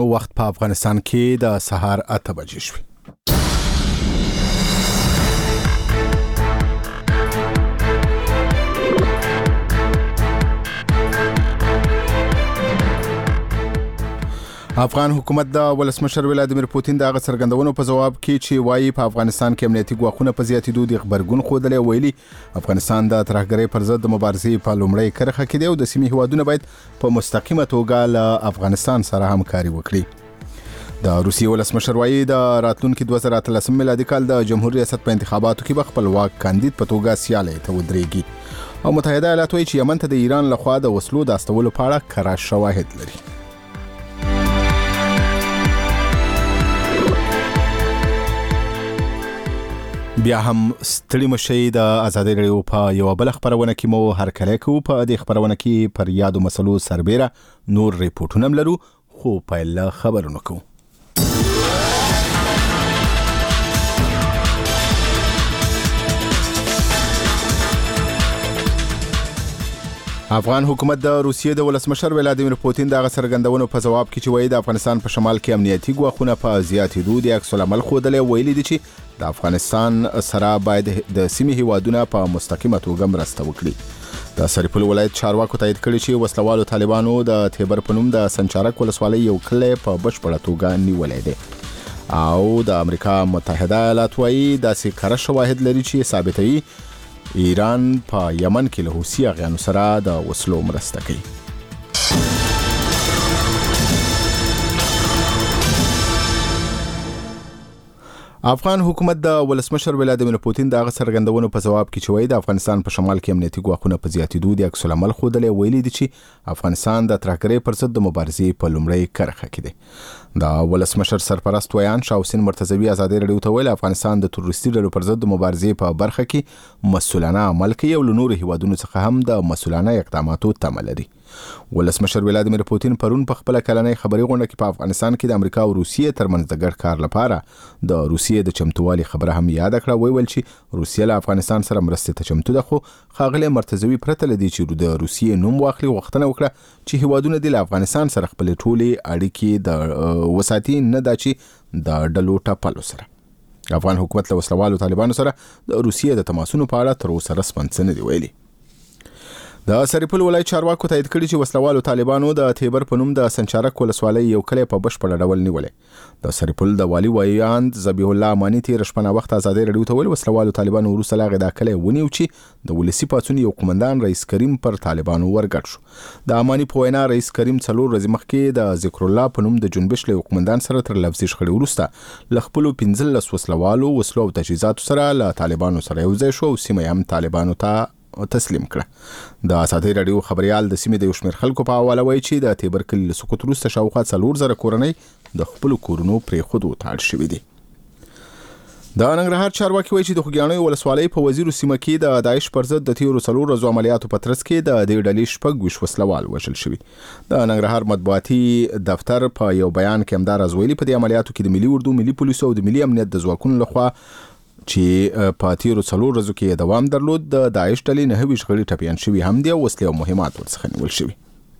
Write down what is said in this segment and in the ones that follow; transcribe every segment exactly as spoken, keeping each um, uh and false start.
وخت په افغانستان کې د سهار اته بجې شوې. افغان حکومت د ولسمشر ولادیمیر پوتین د هغه څرګندونو په جواب کې چې وایي په افغانستان کې امنیتي ګواښونه په زیاتېدو د خبرګون ښودلی ویلي افغانستان د ترهګرۍ پر ضد د مبارزې په لومړۍ کرښه کې دی او د سیمې هیوادونه باید په مستقیمه توګه له افغانستان سره همکاري وکړي. د روسیې ولسمشر وایي د راتلونکي دوه زره اتلسم میلادي کال د جمهوریت ریاست په انتخاباتو کې به خپلواک کاندید په توګه سیالۍ ته ودرېږي او متحده ایالات وایي چې یمن ته د ایران لخوا د وسلو د استولو په اړه کره شواهد لري. بیا هم ستړي مشي د ازادي رادیو په یو بل خبرونه کې مو هر کله کوو په دې خبرونه کې پر یادو مسلو سربېره نور ریپورتونه لرو خو په ل خبرونه کوو. افغان حکومت د روسیې د ولسمشر ولادیمیر پوتین د څرګندونو په جواب کې چې وایي د افغانستان په شمال کې امنیتي ګواښونه په زیاتېدو د عکس العمل ښودلی ویلي دي چې د افغانستان سره باید د سیمې هیوادونه په مستقیمه توګه مرسته وکړي. د سرپل ولایت چارواکو تایید کړي چې وسلوالو طالبانو د تیبر په نوم د سنچارک ولسوالۍ یو کلی په بشپړه توګه نیولی دی او د امریکا متحده ایالات وایي داسې کره شواهد لري چې ثابتوي ایران په یمن کې له حوثي اغیانو سره د وسلو مرسته کوي. افغان حکومت د ولسمشر ولادیمیر پوتین د څرګندونو په جواب کې چې وایي د افغانستان په شمال کې امنیتي ګواښونه په زیاتېدو د عکس العمل ښودلی ویلي دي چې افغانستان د ترهګرۍ پر ضد د مبارزې په لومړۍ کرښه کې دی. د ولسمشر سرپرست ویان شاه حسین مرتضوي ازادي رادیو ته ویل افغانستان د تروریستي ډلو پر ضد د مبارزې په برخه کې مسؤلانه عمل کوي او له نورو هیوادونو څخه هم د مسؤلانه اقداماتو تمه لري. ولسمشر ولادیمیر پوتین پرون په خپل کلنۍ خبري غونډه کې په افغانستان کې د امریکا او روسیې ترمنځ د ګډ کار لپاره د روسیې د چمتووالي خبره هم یاد کړه. ویل چې روسیه له افغانستان سره مرستې ته چمتو ده خو ښاغلی مرتضوي پرته له دې چې د روسیې نوم واخلي غوښتنه وکړه چې هیوادونه د افغانستان سره خپل ټولې اړیکې د وساتي نه دا چې د ډلو ټاپلو سره. افغان حکومت له وسلوالو طالبانو سره د روسیې د تماسونو په اړه تر اوسه رسماً څه نه دي ویلي. د سرپل ولایت چارواکو تایید کړي چې وسلوالو طالبانو د تیبر په نوم د سنچارک ولسوالۍ یو کلی په بشپړه ډول نیولی. د سرپل د والي ویاند ذبیح الله اماني تېره شپه وخت ازادي رادیو ته ویل وسلوالو طالبانو وروسته له هغې دا کلی ونیو چې د ولسي پاڅون یو قومندان رئیس کریم پر طالبانو ورګډ شو. د اماني په وینا رئیس کریم څلور ورځې مخکې د ذکر الله په نوم د جنبش له قومندان سره تر لفظي شخړې وروسته له خپلو پنځلس وسلوالو وسلو او تجهیزاتو سره له طالبانو سره یو ځای شو او سیمه هم طالبانو ته تسلیم کړه. د ازادي رادیو خبريال د سیمې د یو شمېر خلکو په حواله وایي چې د تیبر کلي له سقوط وروسته شاوخوا څلور زره کورنۍ د خپلو کورونو پرېښودو ته اړ شوي دي. د ننګرهار چارواکي وایي چې د خوږیاڼیو ولسوالۍ په وزیرو سیمه کې د داعش پر ضد د تیرو څلور ورځو عملیاتو په ترڅ کې د دې ډلې شپږ ویشت وسلوال وژل شوي. د ننګرهار مطبوعاتي دفتر په یو بیان کې همدا راز ویلي په دې عملیاتو کې د ملي اردو، ملي پولیسو او د ملي امنیت د ځواکونو لخوا چې په تیرو څلور ورځو کې دوام درلود د داعش ډلې نهه ویشت غړي ټپیان شوي هم دي او وسلې او مهمات ورڅخه نیول شوي.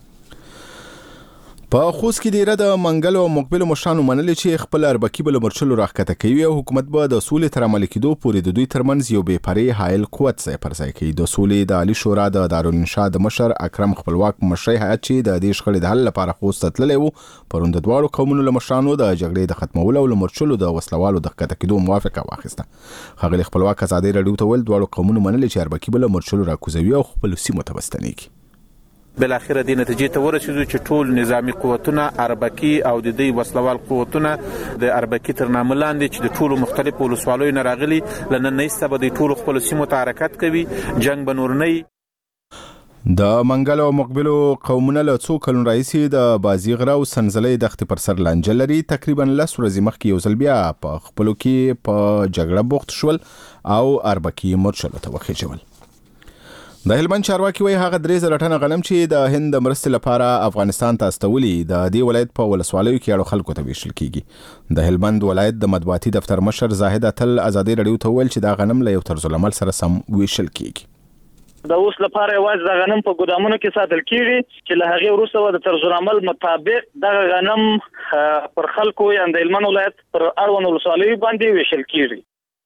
په خوست کې ډیره د منګل او مقبل مشرانو منلي چې خپل اربکي بل مرچلو راښکته کوي او حکومت به د سولې تر عملي کېدو پورې د دوی ترمنځ یو بې پرې حایل قوت ځای پر ځای کوي. د سولې د عالي شورا د دارالانشا د مشر اکرم خپلواک مشري هیات چې د دې شخړې د حل لپاره خوست تللی و پرون د دواړو قومونو له مشرانو د جګړې د ختمولو او له مرچلو د وسلوالو د ښکته کېدو موافقه واخیسته. ښاغلي خپلواک ازادي رادیو ته ویل دواړو قومونو منلي چې اربکي بل مرچلو راکوزوي او خپلو سیمو ته بستنیږي. بالاخره دې نتیجې ته ورسېدو چې ټول نظامی قوتونه اربکي او د دې وسلوال قوتونه د اربکي تر نامه لاندې چې د ټولو مختلفو ولسوالیو نه راغلي له نن ایسته به د ټولو خپلو سیمو ته حرکت کوي. جنګ به نور نه وي. د منګل او مقبلو قومونه له څو کلونو راهیسې د بازیغره او سنځلۍ دښتې پر سر لانجه لري. تقریبا لس ورځې مخکې یو ځل بیا په خپلو کې په جګړه بوخت شول او اربکي مرچلو ته وخېژول. د هلمند چارواکي وایي هغه درې زره ټنه غنم چې د هند د مرستې لپاره افغانستان ته استولي د دې ولایت په ولسوالیو کې اړو خلکو ته ویشل کیږي. د هلمند ولایت د مطبوعاتي دفتر مشر زاهد اتل ازادي رادیو ته ویل چې دا غنم له یو طرز العمل سره سم ویشل کیږي. د اوس لپاره یوازې د غنم په ګودامونو کې ساتل کیږي چې له هغې وروسته د طرز العمل مطابق دغه غنم پر خلکو یا د هلمند ولایت پر اړوند ولسوالیو باندې ویشل کیږي.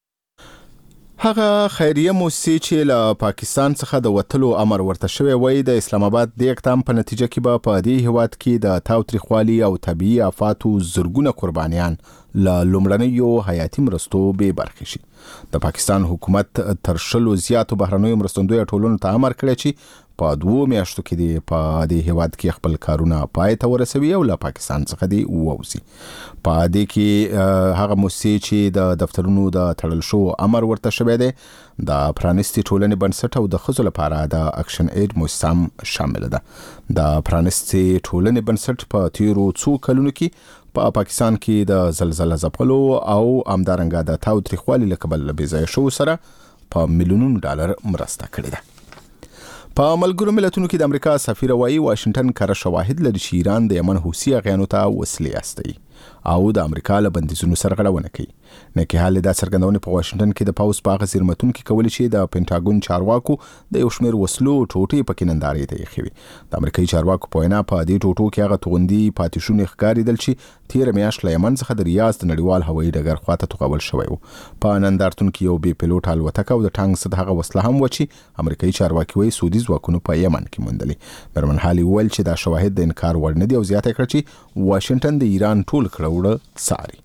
هغه خیریه موسسې چې له پاکستان څخه د وتلو امر ورته شوی وای د اسلام آباد د اقدام په نتیجه کې به په دې هیواد کې د تاوتریخوالي او طبيعي آفاتو زرګونه قربانیان له لومړنیو حیاتي مرستو به برخې شي. د پاکستان حکومت تر شلو زیاتو بهرنیو مرستندویه ټولنو ته امر کړی چې په دوه میاشتو کې دی په دې هیواد کې خپل کارونه پای ته ورسوي او له پاکستان څخه دی ووځي. په دې کې هغه موسسې چې د دفترونو د تړل شو امر ورته شوی دی د پرانیستي ټولنې بنسټ او د ښځو لپاره د اکشن اید موسسه شامل ده. د پرانیستي ټولنې بنسټ په تیرو څو کلونو کې په پا پاکستان کې د زلزلې ځپلو او همدارنګه د تاوتریخوالي له کبله بې ځایه شو سره په میلیونونو ډالر مرسته کړې ده. په ملګرو ملتونو کې د امریکا سفیر وایي واشنگټن کره شواهد لري چې ایران د یمن حوثي اغیانو ته وسلې استوي او د امریکا له بندیزونو سرغړونه کوي. نکي حال دا څرګندونه په واشنگټن کې د پاوس په غیر متون کې کولی شي د پینټاګون چارواکو د یو شمېر وسلو ټوټې پکې نندارې ته یې خوي. د امریکایي چارواکو په وینا په دې ټوټو کې هغه توغندي پاتې شونې ښکارېدل چې تیر میاشت له یمن څخه د ریاض د نړیوال هوایي ډګر خواته توغول شوی و. په نندارتون کې یو بې پیلوټ الوتکه او د ټانک څخه هغه وسله هم و چې امریکایي چارواکي وایي سعودي ځواکونو په یمن کې موندلې. برمنحالي وویل چې دا شواهد د انکار وړ نه دي او زیاته کړه چې واشنگټن د ایران ټول کړه څاري.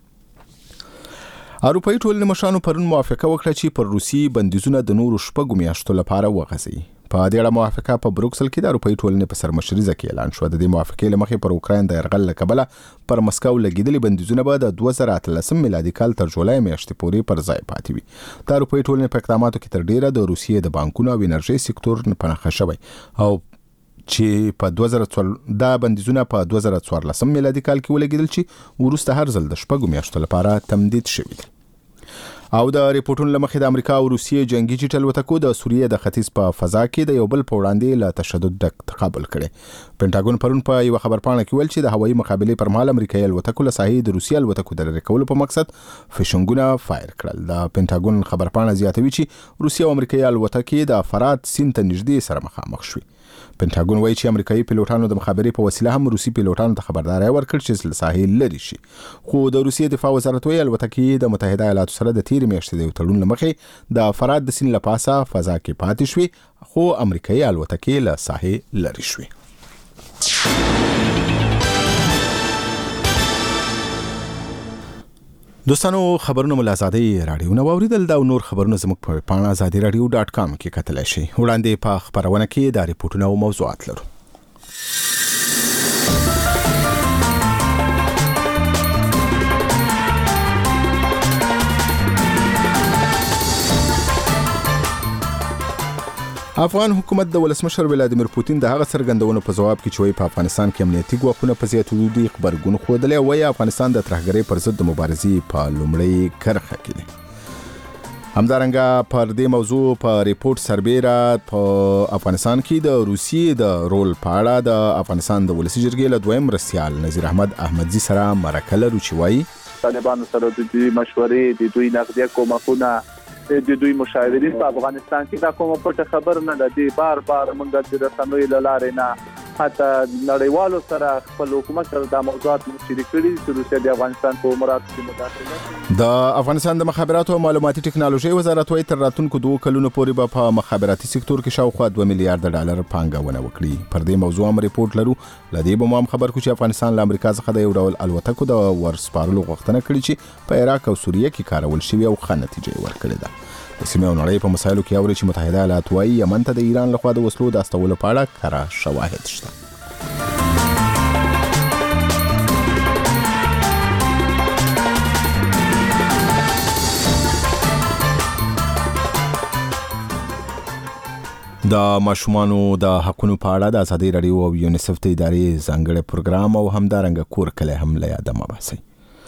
اروپایي ټولنې مشرانو پرون موافقه وکړه چې پر روسي بندیزونه د نورو شپږو میاشتو لپاره وغځوي. په دې اړه موافقه په بروکسل کې د اروپایي ټولنې په سرمشرۍ کې اعلان شو. د دې موافقې له مخې پر اوکراین د یرغل له کبله پر مسکو لګیدلي بندیزونه به د دوه زره اتلسم میلادي کال تر جولای میاشتې پورې پر ځای پاتې وي. د اروپایي ټولنې په اقداماتو کې تر ډیره د روسیې د بانکونو او انرژي سکتور په نښه شوی او چې په دوه زره څوارلسم دا بندیزونه په دوه زره څوارلسم میلادي کال کې ولګیدل چې وروسته هر ځل د شپږو میاشتو لپاره تمدید شوي دي. او د ریپورتونو لمخې د امریکا او روسیې جنگي جټ الوتکو د سوریې د ختیځ په فضا کې د یو بل په وړاندې له تشدد ډک تقابل کړي. پینټاګون پرون په یو خبرپاڼه کې ویل چې د هوایي مقابلې پر مهال امریکایي الوتکو له ساحې د روسي الوتکو د لرې کولو په مقصد فشنګونه فایر کړل. د پینټاګون خبرپاڼه زیاتوي چې روسي او امریکایي الوتکې د فرات سیند ته نږدې سره مخامخ شوي. پینټاګون وایي چې امریکایي پیلوټانو د مخابرې په وسیله هم روسي پیلوټانو ته خبرداري ورکړه چې له ساحل لري شي. خو د روسیې دفاع وزارت وایي الوتکې د متحده ایالاتو سره د تیر میاشتې د یو تړون له مخې د فرات د سیند له پاسه فضا کې پاتې شوي خو امریکایي الوتکې له ساحل لري شوي. دوستانو خبرونه ملازادي رادیو نو اوریدل دا نور خبرونه زموږ په پاڼه ازادي رادیو ډاټ کام کې کتلای شئ. وړاندې په خبرونه کې د ریپورتونو او موضوعات لرو. افغان حکومت د ولسمشر ولادیمیر پوتین د هغه څرګندونو په جواب کې چې وایي په افغانستان کې امنیتي ګواښونه په زیاتېدو دي خبرګون ښودلی وایي افغانستان د ترهګرۍ پر ضد د مبارزې په لومړۍ کرښه کې دی. همدارنګه پر دې موضوع په ریپورت سربیره په افغانستان کې د روسیې د رول په اړه د افغانستان د ولسي جرګې له دویم مرستیال نظیر احمد احمدزي سره مرکه لرو چې وایي طالبانو سره د دوی مشورې د دوی نقدیه کومکونه د دوی مشاورین په افغانستان کې دا کومه پټه خبر نه ده. د بار بار موږ د رسنیو له لارې نه حتی نړیوالو سره خپل حکومت سره د موضوعات مشورې کړي چې روسیه د افغانستان په اموراتو کې مداخله کوي. د افغانستان د مخابراتو او معلوماتي ټکنالوژي وزارت وايي تر راتلونکو دوه کلونو پورې به په مخابراتي سکتور کې شاوخوا دوه میلیارډ ډالر پانګونه وکړي. پر دې موضوع هم ریپورت لرو. لدې به هم خبر کو چې افغانستان له امریکا څخه د یو ډول الوتکو د ورسپارلو غوښتنه کړې چې په عراق او سوریه کې کارول شوی او ښه نتیجه ورکړې ده. د سیمې او نړۍ په مسایلو کې اوري چې متحده ایالات وايي یمن ته د ایران لخوا د وسلو د استولو په اړه کره شواهد شته. د ماشومانو د حقونو په اړه د ازادي رادیو او یونیسف د ادارې ځانګړي پروګرام او همدارنګه کور کله هم له یاده مباحث.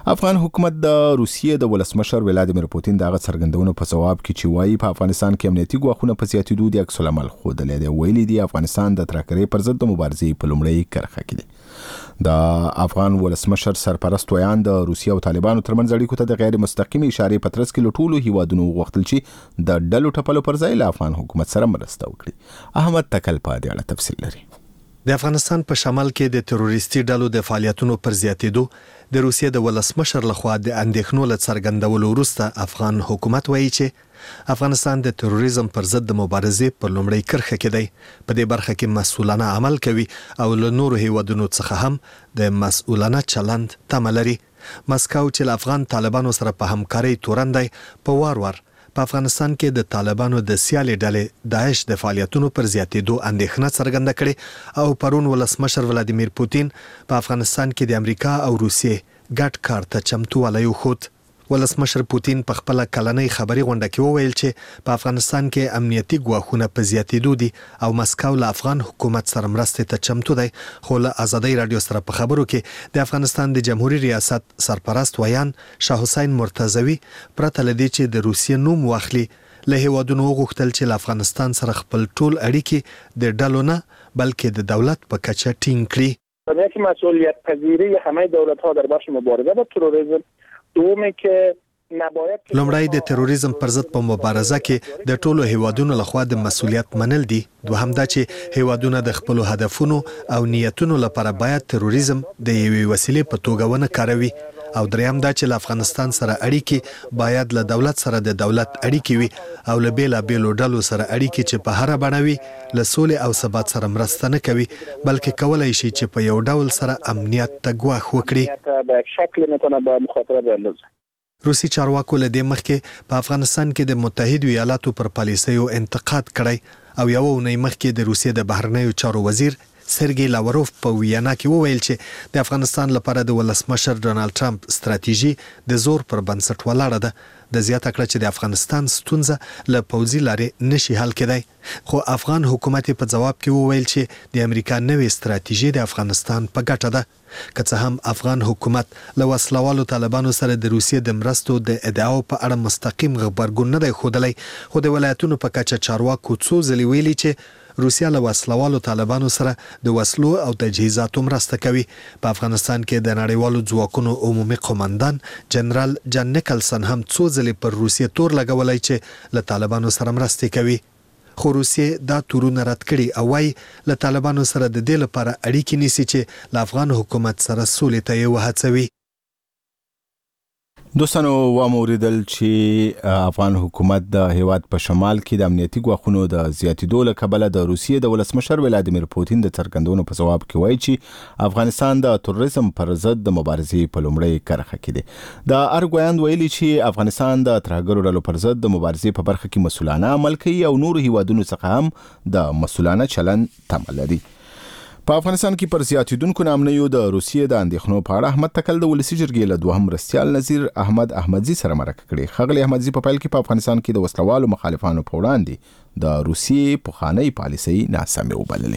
افغان حکومت د روسیې د ولسمشر ولادیمیر پوتین دغه څرګندونو په جواب کې چې وایي په افغانستان کې امنیتي ګواښونه په زیاتېدو دي عکس العمل ښودلی دی. ویلي دي افغانستان د ترهګرۍ پر ضد د مبارزې په لومړۍ کرښه کې دی. د افغان ولسمشر سرپرست ویان د روسیې او طالبانو ترمنځ اړیکو ته د غیر مستقیمې اشارې په ترڅ کې له ټولو هیوادونو وغوښتل چې د ډلو ټپلو پر ځای له افغان حکومت سره مرسته وکړي. احمد تکل په دې اړه تفصیل لري. د افغانستان په شمال کې د تروریستي ډلو د فعالیتونو پر زیاتېدو د روسیې د ولسمشر لخوا د اندېښنو له څرګندولو وروسته افغان حکومت وایي چې افغانستان د تروریزم پر ضد د مبارزې په لومړۍ کرښه کې دی. په دې برخه کې مسؤلانه عمل کوي او له نورو هیوادونو څخه هم د مسؤلانه چلند تمه لري. مسکو چې له افغان طالبانو سره په همکارۍ تورن دی، په وار وار په افغانستان کې د طالبانو د سیالي ډلې داعش د فعالیتونو پر زیاتېدو اندېښنه څرګنده کړې او پرون ولسمشر ولادیمیر پوتین په افغانستان کې د امریکا او روسیې ګډ کار ته چمتووالی وښود. ولسمشر پوتین په خپله کلنۍ خبري غونډه کې وویل چې په افغانستان کې امنیتي ګواښونه په زیاتېدو دي او مسکو له افغان حکومت سره مرستې ته چمتو دی. خو له ازادۍ راډیو سره په خبرو کې د افغانستان د جمهوریت ریاست سرپرست ویان شاه حسین مرتضوي پرته له دې چې د روسیې نوم واخلي له هیوادونو وغوښتل چې له افغانستان سره خپل ټول اړیکې د ډلو نه بلکې د دولت په کچه ټینګ کړي. یک مسئولیت پذیری همه دولت‌ها در بخش مبارزه با تروریسم دومه کې نباید لومړی د تروریزم پر ضد په مبارزه کې د ټولو هیوادونو لخوا د مسؤلیت منل دي. دوهم دا چې هیوادونه د خپل هدفونو او نیتونو لپاره باید تروریزم د یوې وسیلې په توګه ونه کاروي. او دریم دا چې له افغانستان سره اړیکې باید له دولت سره د دولت اړیکې وي او له بیلابیلو ډلو سره اړیکې چې په هر بڼه وي له سولې او ثبات سره مرسته نه کوي بلکې کولای شي چې په یو ډول سره امنیت ته ګواښ وکړي. به شکل میتونه به مخاطره بندازه. روسي چارواکو له دې مخکې په افغانستان کې د متحدو ایالاتو پر پالیسیو انتقاد کړی او یو اونۍ مخکې د روسیې د بهرنیو چارو وزیر سرګی لاوروف په ویانا کې وویل چې د افغانستان لپاره د ولسمشر ډونالد ټرمپ ستراتیژي د زور پر بنسټ ولاړه ده. د زیاته کړه چې د افغانستان ستونزه له پوځي لارې نشي حل کېدای. خو افغان حکومت په جواب کې وویل چې د امریکا نوې ستراتیژي د افغانستان په ګټه ده. که څه هم افغان حکومت له وسلوالو طالبانو سره د روسیې د مرستو د ادعاو په اړه مستقیم غبرګون نه دی ښودلی، خو د ولایتونو په کچه چارواکو څو ځلې ویلي چې روسیا له وسلوالو طالبانو سره د وسلو او تجهیزاتو مرسته کوي. په افغانستان کې د نړیوالو ځواکونو عمومي قومندان جنرال جان نیکلسن هم څو ځلې پر روسیې تور لګولی چې له طالبانو سره مرستې کوي. خو روسیې دا تورونه رد کړي او وايي له طالبانو سره د دې لپاره اړیکې نیسي چې له افغان حکومت سره سولې ته یې وهڅوي. دوستانو واموریدل چې افغان حکومت د هیواد په شمال کې د امنیتي ګواښونو د زیاتېدو له کبله د روسیې د ولسمشر ولادیمیر پوتین د څرګندونو په جواب کې وایي چې افغانستان د تروریزم پر ضد د مبارزې په لومړۍ کرښه کې دی. د ارګویاند ویلي چې افغانستان د ترهګرو ډلو پر ضد د مبارزې په برخه کې مسؤلانه عمل کوي او نورو هیوادونو څخه هم د مسؤلانه چلند تمه لري. په افغانستان کې پر زیاتېدونکو ناامنیو د روسیې د اندېښنو په اړه احمد تکل د ولسي جرګې له دوهم مرستیال نظیر احمد احمدزي سره مرکه کړې. ښاغلي احمدزي په پیل کې په افغانستان کې د وسلوالو مخالفانو په وړاندې د روسیې پخوانۍ پالیسۍ ناسمې وبللې.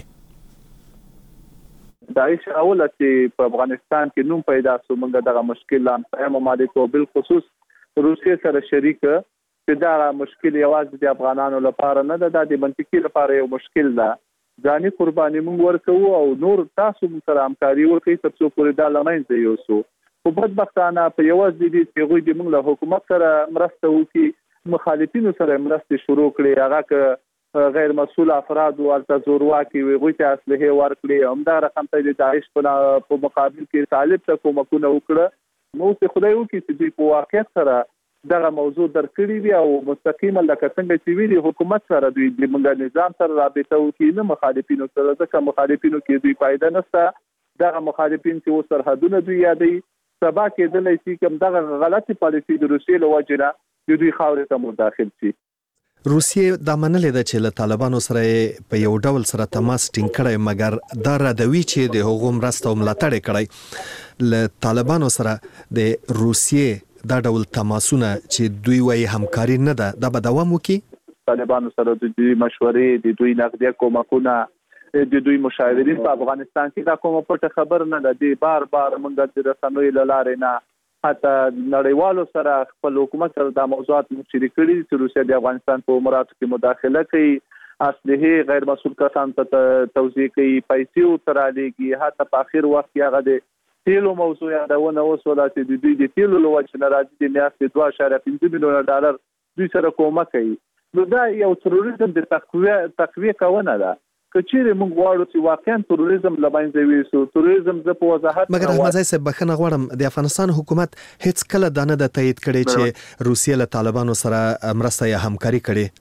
داعش اول چې په افغانستان کې نوم پیدا شو موږ دغه مشکل لا هم ممالکو بالخصوص روسیې سره شریک چې دا مشکل یوازې د افغانانو لپاره نه ده، د منطقي لپاره یو مشکل ده. ځاني قرباني موږ ورکوو او نور تاسو سره همکاري وکړئ تر څو پورې دا له منځه یوسو. خو بدبختانه په یوازې دي چې هغوی د موږ له حکومت سره مرسته وکړي، مخالفینو سره مرستې شروع کړي، هغه که غیر مسؤل افراد او هلته زورواکي وي هغوی ته اسلحې ورکړي، همدا رقم ته د داعش په مقابل کې طالب ته کومکونه وکړه. نو اوس خدای وکړي چې دوی په واقعیت سره دغه موضوع درکړي وي او مستقیما لکه څنګه چې ویلي حکومت سره دوی د موږ نظام سره رابطه وکړي، نه مخالفینو سره، ځکه مخالفینو کې دوی فایده نشته. دغه مخالفین چې اوس سرحدونه دوی یادوي، سبا کېدلی شي کوم دغه غلطي پالیسي د روسیې له وجې نه د دوی خاورې ته مداخل شي. روسیې دا منلې ده چې له طالبانو سره په یو ډول سره تماس ټینګ کړی، مګر دا ردوي چې د هغو مرسته او ملاتړ یې کړی. له طالبانو سره د روسیې دا ډول تماسونه چې دوی وايي همکاري نه ده، دا به دوام وکړي. طالبانو سره د دوی مشورې، د دوی نقدیه کومکونه، د دوی مشاورین په افغانستان کې دا کومه پټه خبر نه ده. د بار بار موږ د رسنیو له لارې نه حتی نړیوالو سره خپل حکومت سره د موضوعات شریک کړي چې روسیا د افغانستان په اموراتو کې مداخله کوي، اصلي غیر مسؤل کسان ته توزیع کوي، پیسې تر علیږي. حتی په اخر وخت کې هغه د تیلو موضوع یادونه وسوله چې د دوی د تیلو له وجې نه راځي د میاشتې دوه اعشاریه پنځه میلیونه ډالر دوی سره کومک کوي. نو دا یو تروریزم د تقویه تقویه کونه ده. که چیرې موږ غواړو چې واقعا تروریزم له منځه یوسو، تروریزم د په وضاحت مګر احمدزی صاحب بخښنه غواړم، د افغانستان حکومت هیڅ کله دا نه ده تایید کړی چې روسیه له طالبانو سره مرسته یا همکاري کړي.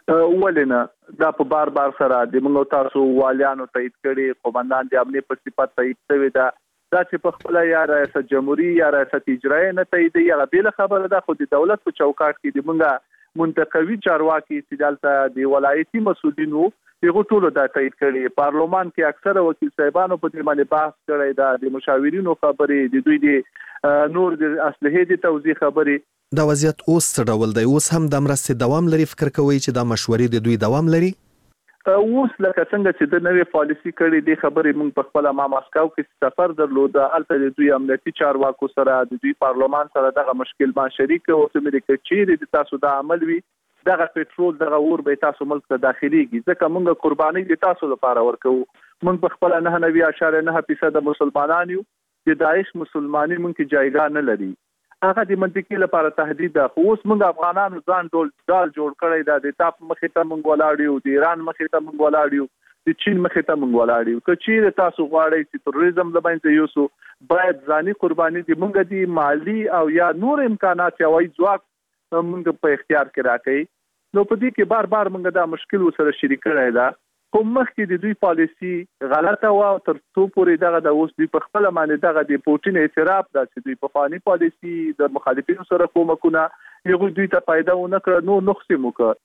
ولې نه؟ دا په بار بار سره د موږ تاسو والیانو تایید کړي، قومندان د امنیت په صفت تایید شوی ده. دا چې په خپل یا ریاست جمهوریت یا ریاست اجرایي نه تایید یا بل خبره ده، خو د دولت په چوکاټ کې د موږ منتخبي چارواکي چې دلته د ولایتي مسؤلینو یو ټولو دا تایید کړي. پارلمان کې اکثره وکیل صاحبانو په دې باندې بحث کړی دا، د مشاورینو خبرې، د دوی د نور د اصلي د توضیح خبرې. دا وضعیت اوس څه ډول دی؟ اوس هم د مرستې دوام لري؟ فکر کوي چې دا مشورې د دوی دوام لري؟ اوس لکه څنګه چې د نوې پالیسي کړې دي خبرې موږ په خپل ما ماسکو کې سفر درلود، البته د دوی امنیتي چارواکو سره د دوی پارلمان سره دغه مشکل ما شریک او چې مې کچې د تاسو د عمل وی دغه پټرول دغه اور به تاسو ملک ته داخليږي، ځکه موږ قرباني د تاسو لپاره ورکو. موږ په خپل نه نه وی اشاره نه فیصد مسلمانان یو، د داعش مسلمانۍ موږ کې جایګاه نه لري. هغه د منطقي لپاره تهدید ده. خو اوس موږ افغانانو ځان ډول ډال جوړ کړی دا، د تاپ مخې ته موږ ولاړ یو، د ایران مخې ته موږ ولاړ یو، د چین مخې ته موږ ولاړ یو. که چیرې تاسو غواړئ چې تروریزم له منځه یوسو، باید ځاني قرباني د موږ د مالی او یا نور امکانات یا وایي ځواک موږ په اختیار کې راکړي. نو په دې کې بار بار موږ دا مشکل سره شریک کړی ده. خو مخکې د دوی پالیسي غلطه و، تر څو پورې دغه د اوس دوی په خپل باندې دغه د پوټین اعتراف ده چې دوی په فاني پالیسي د مخالفینو سره کومکونه یو دوی ته پیدا و نه کړ، نو نقص مو کړ.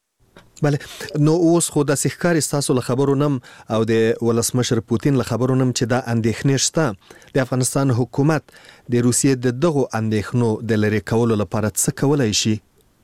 بله، نو اوس خو د سحکار تاسو له خبرو نم او د ولسمشر پوتین له خبرو نم چې دا اندېښنې شته، د افغانستان حکومت د روسیې د دغو اندېښنو د لرې کولو لپاره څه کولای شي؟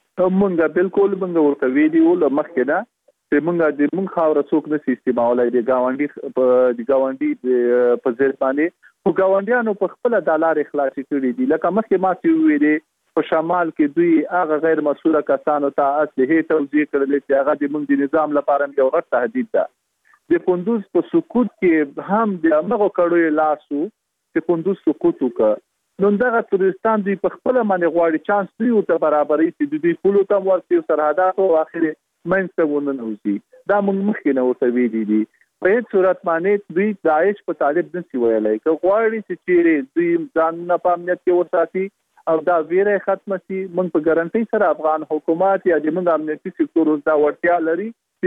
موږ بالکل موږ ورته ویډیو له مخکې نه چې موږ د موږ خاور څوک نه استعمالولای د گاونډي په د گاونډي په ځل باندې، خو گاونډیانو په خپل د لارې خلاصي کړي دي. لکه مخکې ما چې ویلې په شمال کې دوی هغه غیر مسؤله کسانو ته اصلي توزیع کړل چې هغه د موږ د نظام لپاره یو غټ تهدید ده. د کندوز په سقوط کې هم د هغه کړو لاسو چې کندوز سقوط وکړ. نو دغه ترستان دی په خپل باندې غواړي چانس دی او ته برابرۍ چې دوی پولو ته ورسي سرحدات او اخر منځته وننوځي. دا موږ مخکې نه ورته ویلي دي. په هیڅ صورت باندې دوی داعش په طالب نشي ویلای. که غواړي چې چیرې دوی ځان نه په امنیت کې وساتي او دا ویره ختم شي، موږ په ګارانټي سره افغان حکومت یا د موږ امنیتي سکتور دا ورتیا لري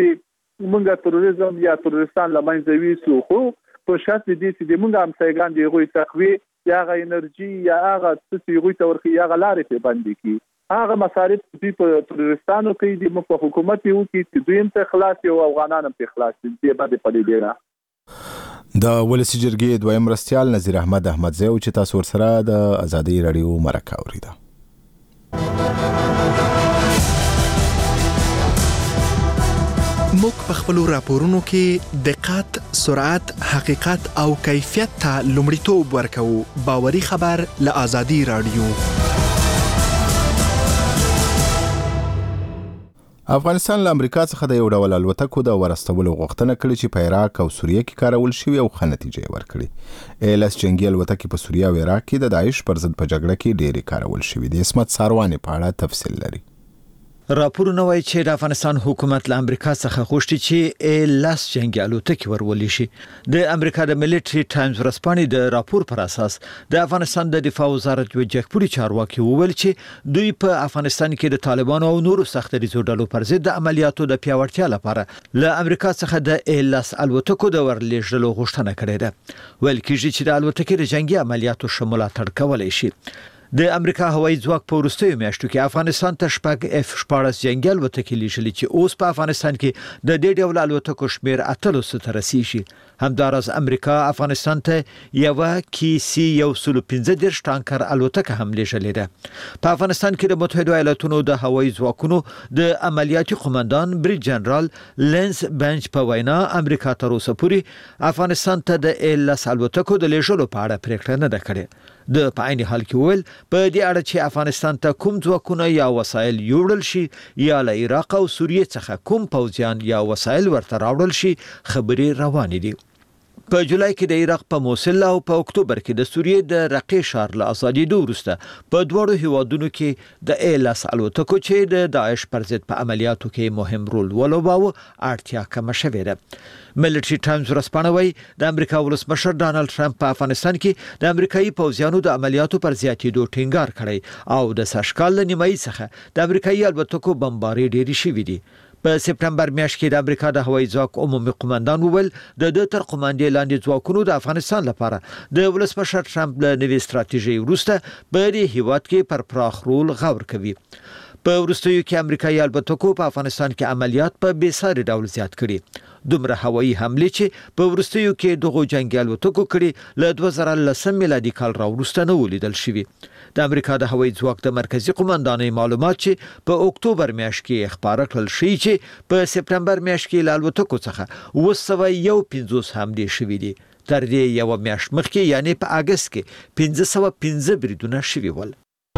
چې موږ تروریزم یا تروریستان لمنځه یوسو. خو په شرط دي چې د موږ همسایګان دی غوي تقوی یا غ انرژي یا هغه څه غوي تورخي یا غلارې په باندې کی هغه مصارف دوی په تروریستانو کې دي، مو په حکومت یو کې چې دوی هم خلاص او افغانان هم خلاص دي. باندې پدې دی د ولسی جرګې دویم مرستیال نذیر احمد احمدزی او چې تاسو سره د ازادي رادیو مرکه اوریده. موږ په خپل راپورونو کې دقت، سرعت، حقیقت او کیفیت ته لومړیتوب ورکوو. باوري خبر له ازادي رادیو. افغانستان له امریکا څخه د یو ډول الوتکو د ورستولو غوښتنه کړې چې په عراق او سوریه کې کارول شوي او ښه نتیجه ورکړي. ایلس جنگي الوتکې په سوریه او عراق کې د داعش پر ضد په جګړه کې ډېرې کارول شوي دي. اسمت سارواني په اړه تفصیل لري. راپورونه وایي چې د افغانستان حکومت له امریکا څخه غوښتي چې ایلس جنگي الوتکې ورولي شي. د امریکا د ملټري ټایمز ورځپاڼې د راپور پر اساس د افغانستان د دفاع وزارت یو جګپوري چارواکي وویل چې دوی په افغانستان کې د طالبانو او نورو سختریزو ډلو پر ضد د عملیاتو د پیاوړتیا لپاره له امریکا څخه د ایلس الوتکو د ورلېږلو غوښتنه کړې ده. ویل کېږي چې د الوتکې د جنگي عملیاتو شمولاتړ کولای شي. د امریکا هوایي ځواک په وروستیو میاشتو کې افغانستان ته شپږ اف شپاړس جنگي الوتکې لیږلي چې اوس په افغانستان کې د دې ډول الوتکو شمیر اتلس ته رسیږي. همداراز امریکا افغانستان ته یو کی سی یو سل پنځه دېرش ټانکر الوتکه هم لیږلې ده. په افغانستان کې د متحده ایالاتونو د هوایي ځواکونو د عملیاتي قومندان بریج جنرال لینس بنچ په وینا امریکا تر اوسه پورې افغانستان ته د ایلس الوتکو د لیږلو په اړه پریکړه نه ده کړې. د په عین حال کې ویل په دې اړه چې افغانستان ته کوم ځواکونه یا وسایل یوړل شي یا له عراق او سوریې څخه کوم پوځیان یا وسایل ورته راوړل شي خبرې روانې دي. په جولای کې د عراق په موصل او په اکتوبر کې د سوریې د رقې ښار له ازادېدو وروسته په دواړو هیوادونو کې د ایلاس الوتکو چې د داعش پر ضد په عملیاتو کې مهم رول ولوباوه اړتیا کمه شوې ده. ملټري ټایمز ورځپاڼه وايي د امریکا ولسمشر ډانلډ ټرمپ په افغانستان کې د امریکایي پوځیانو د عملیاتو پر زیاتېدو ټینګار کړی او د سږکال له نیمایي څخه د امریکایي الوتکو بمباري ډېرې شوې دي. په سپټمبر میاشت کې د امریکا د هوایي ځواک عمومي قومندان وویل د د تر قوماندې لاندې ځواکونو د افغانستان لپاره د ولسمشر ټرمپ له نوې ستراتیژۍ وروسته په دې هیواد کې پر پراخ رول غور کوي. په وروستیو کې امریکایي الوتکو په افغانستان کې عملیات په بې ساري ډول زیات کړي. دومره هوایي حملې چې په وروستیو کې دغه جنگي الوتکو کړي له دوه زره لسم میلادي کال راوروسته نه ولیدل شوي. د امریکا د هوایي ځواک د مرکزی قومندانۍ معلومات چې په اکتوبر میاشت کې خبره کړل شي چې په سپټمبر میاشت کې له الوتکو څخه اوه سوه یو پنځوس حملې شوي دي. تر دې یو میاشت مخکې یعنی په اگست کې پنځه سوه پنځه بریدونه شوي ول.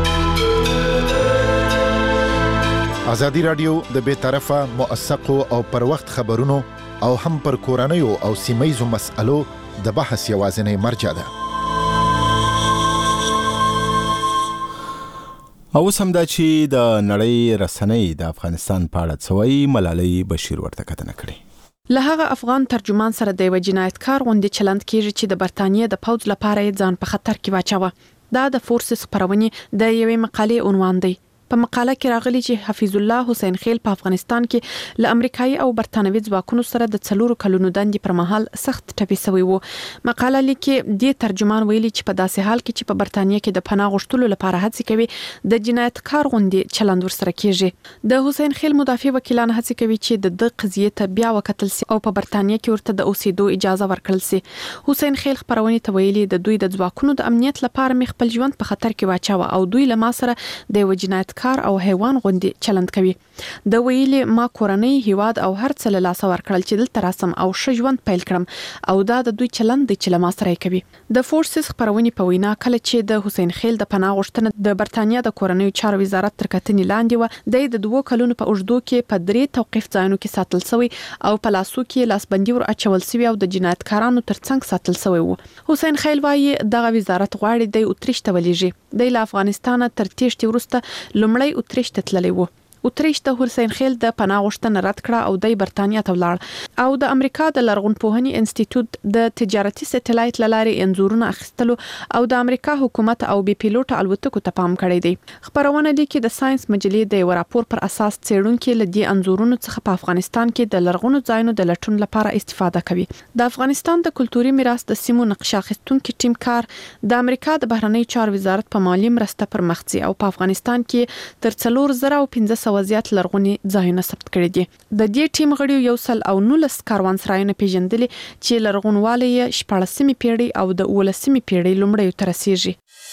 ازادي رادیو د بې طرفه موثقو او پر وخت خبرونو او هم پر کورنیو او سیمه‌یزو مسألو د بحث یوازینی مرجع ده. او اوس هم دا چې د نړۍ رسنۍ د افغانستان په اړه څه وایي، ملالۍ بشیر ورته کتنه کړې. له هغه افغان ترجمان سره د یو جنایتکار غوندې چلند کیږي چې د برتانیې د پوځ لپاره یې ځان په خطر کې واچوه. دا د فورسز خبرونې د یوې مقالې عنوان دی. په مقاله کې راغلي چې حفیظ الله حسین خیل په افغانستان کې له امریکایي او برتانوي ځواکونو سره د څلورو کلونو دندې پر مهال سخت ټپي شوی وو. مقاله لیکي د ترجمان ویلي چې په داسې حال کې چې په برتانیې کې د پناه غوښتلو لپاره هڅې کوي د جنایتکار غوندې چلند ورسره کیږي. د حسین خیل مدافع وکیلان هڅې کوي چې د دغه قضیې ته بیا وکتل شي او په برتانیې کې ورته د اوسېدو اجازه ورکړل شي. حسین خیل خبرونه ته ویلي د دوی د ځواکونو د امنیت لپاره مخ خپل ژوند په خطر کې واچاوه او دوی له ما سره د یو جنایتکار او حیوان غوندې چلند کوي. د ویلي ما کورنۍ هیواد او هر څه له لاسه ورکړل چې دلته راسم او ښه ژوند پیل کړم او دا د دوی چلند دی چې له ما سره کوي. د فورسز خبرونې په وینا کله چې د حسین خیل د پناه غوښتنه د برتانیا د کورنۍ چارو وزارت تر کتنې لاندې و، د دوه کلونو په اوږدو کې په درې توقيف ځایونو کې ساتل شوی او په لاسو کې لاسبندي ور اچول شوی او د جنایتکارانو ترڅنګ ساتل شوی و. حسین خیل وايي دغه وزارت غواړي د اتریش ته ولېږي. د افغانستان تر تیښتې وروسته لومړی اتریش ته تللی و. اتریش د حسین خیل د پناه غوښتنه رد کړه او د برتانیا ته ولاړ او د امریکا د لرغونپوهنې انسټیټیوټ د تجارتي سټلایټ لارې انزورونه اخیستلو او د امریکا حکومت او بي پیلوټ الوتکو ته پام کړی دی. خبرونه دي چې د ساينس مجلې د یو راپور پر اساس څېړونکو له دې انزورونو څخه په افغانستان کې د لرغونو ځایونو د لټون لپاره استفاده کوي. د افغانستان د کلتوري میراث د سیمو نقشه اخیستونکو ټیم کار د امریکا د بهرنی چارو وزارت په مالی مرسته پر مخځي او په افغانستان کې تر څلور زره او پنځه سوه زیات لرغوني ځایونه ثبت کړي دي. د دې ټیم غړي یو سل او نولس کاروانسرایونه پیژندلي چې لرغونوالی یې شپاړسمې پیړۍ او د اوولسمې پیړۍ لومړیو ته رسیږي.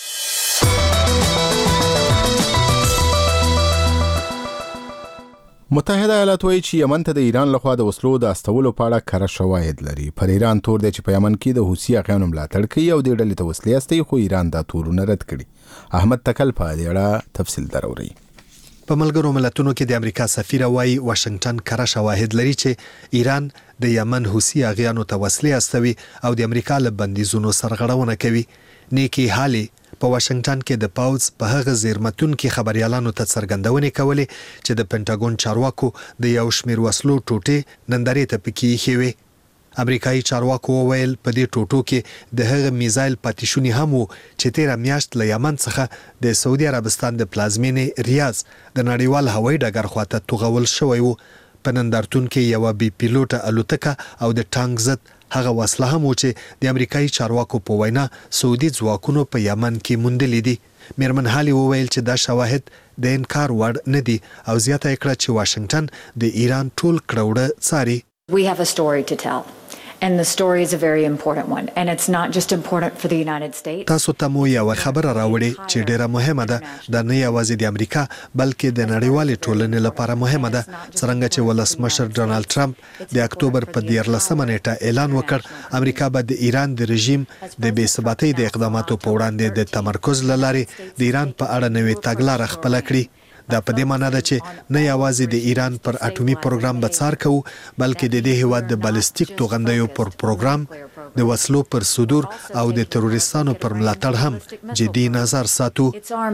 متحده ایالات وایي چې یمن ته د ایران لخوا د وسلو د استولو په اړه کره شواهد لري. پر ایران تور دی چې په یمن کې د حوثي اغیانو ملاتړ کوي او د ډلې ته وسلې استوي، خو ایران دا تورونه رد کړي. احمد تکل په دې اړه تفصیل دروري. په ملګرو ملتونو کې د امریکا سفیر وايي واشنگټن کره شواهد لري چې ایران د یمن حوثي اغیانو ته وسلې استوي او د امریکا له بندیزونو سرغړونه کوي. نیکی هالي په واشنگټن کې د پاوز په هغه زیرمتون کې خبريالانو ته څرګندونې کولې چې د پینټاګون چارواکو د یو شمیر وسلو ټوټې نندارې ته پکې خېوي. امریکایي چارواکو وویل په دې ټوټو کې د هغه میزایل پاتیشونی هم وو چې تیر میاشت له یمن څخه د سعودي عربستان د پلازمینې ریاض د نړیوال هوایي ډګر خواته توغول شوی وو. په نندارتون کې یو بي پیلوټ الوتکه او د ټانک ضد هغه وسله هم و چې د امریکایي چارواکو په وینا سعودي ځواکونو په یمن کې موندلې دي. میرمن هالي وویل چې دا شواهد د انکار وړ نه دي او زیاته کړه چې واشنگټن د ایران ټول کړوړه څاري. We have a story to tell. And the story is a very important one. And it's not just important for the United States. تاسو ته مو یو خبره راوړي چې ډیره مهمه ده د نه یوازې د امریکا بلکې د نړیوالې ټولنې لپاره مهمه ده څنګه چې ولسمشر ډونالد ټرمپ د اکتوبر په دیارلسمه نیټه اعلان وکړ امریکا به د ایران د رژیم د بې ثباتۍ د اقداماتو په وړاندې د تمرکز له لارې د ایران په اړه نوې تګلاره خپله کړي. دا په دې معنی ده چې نه یوازې د ایران پر اټومي پروګرام بڅار کوو بلکې د دې هیواد د بالستیک توغندیو پر پروګرام د وسلو پر صدور او د تروریستانو پر ملاتړ هم جدي نظر ساتو.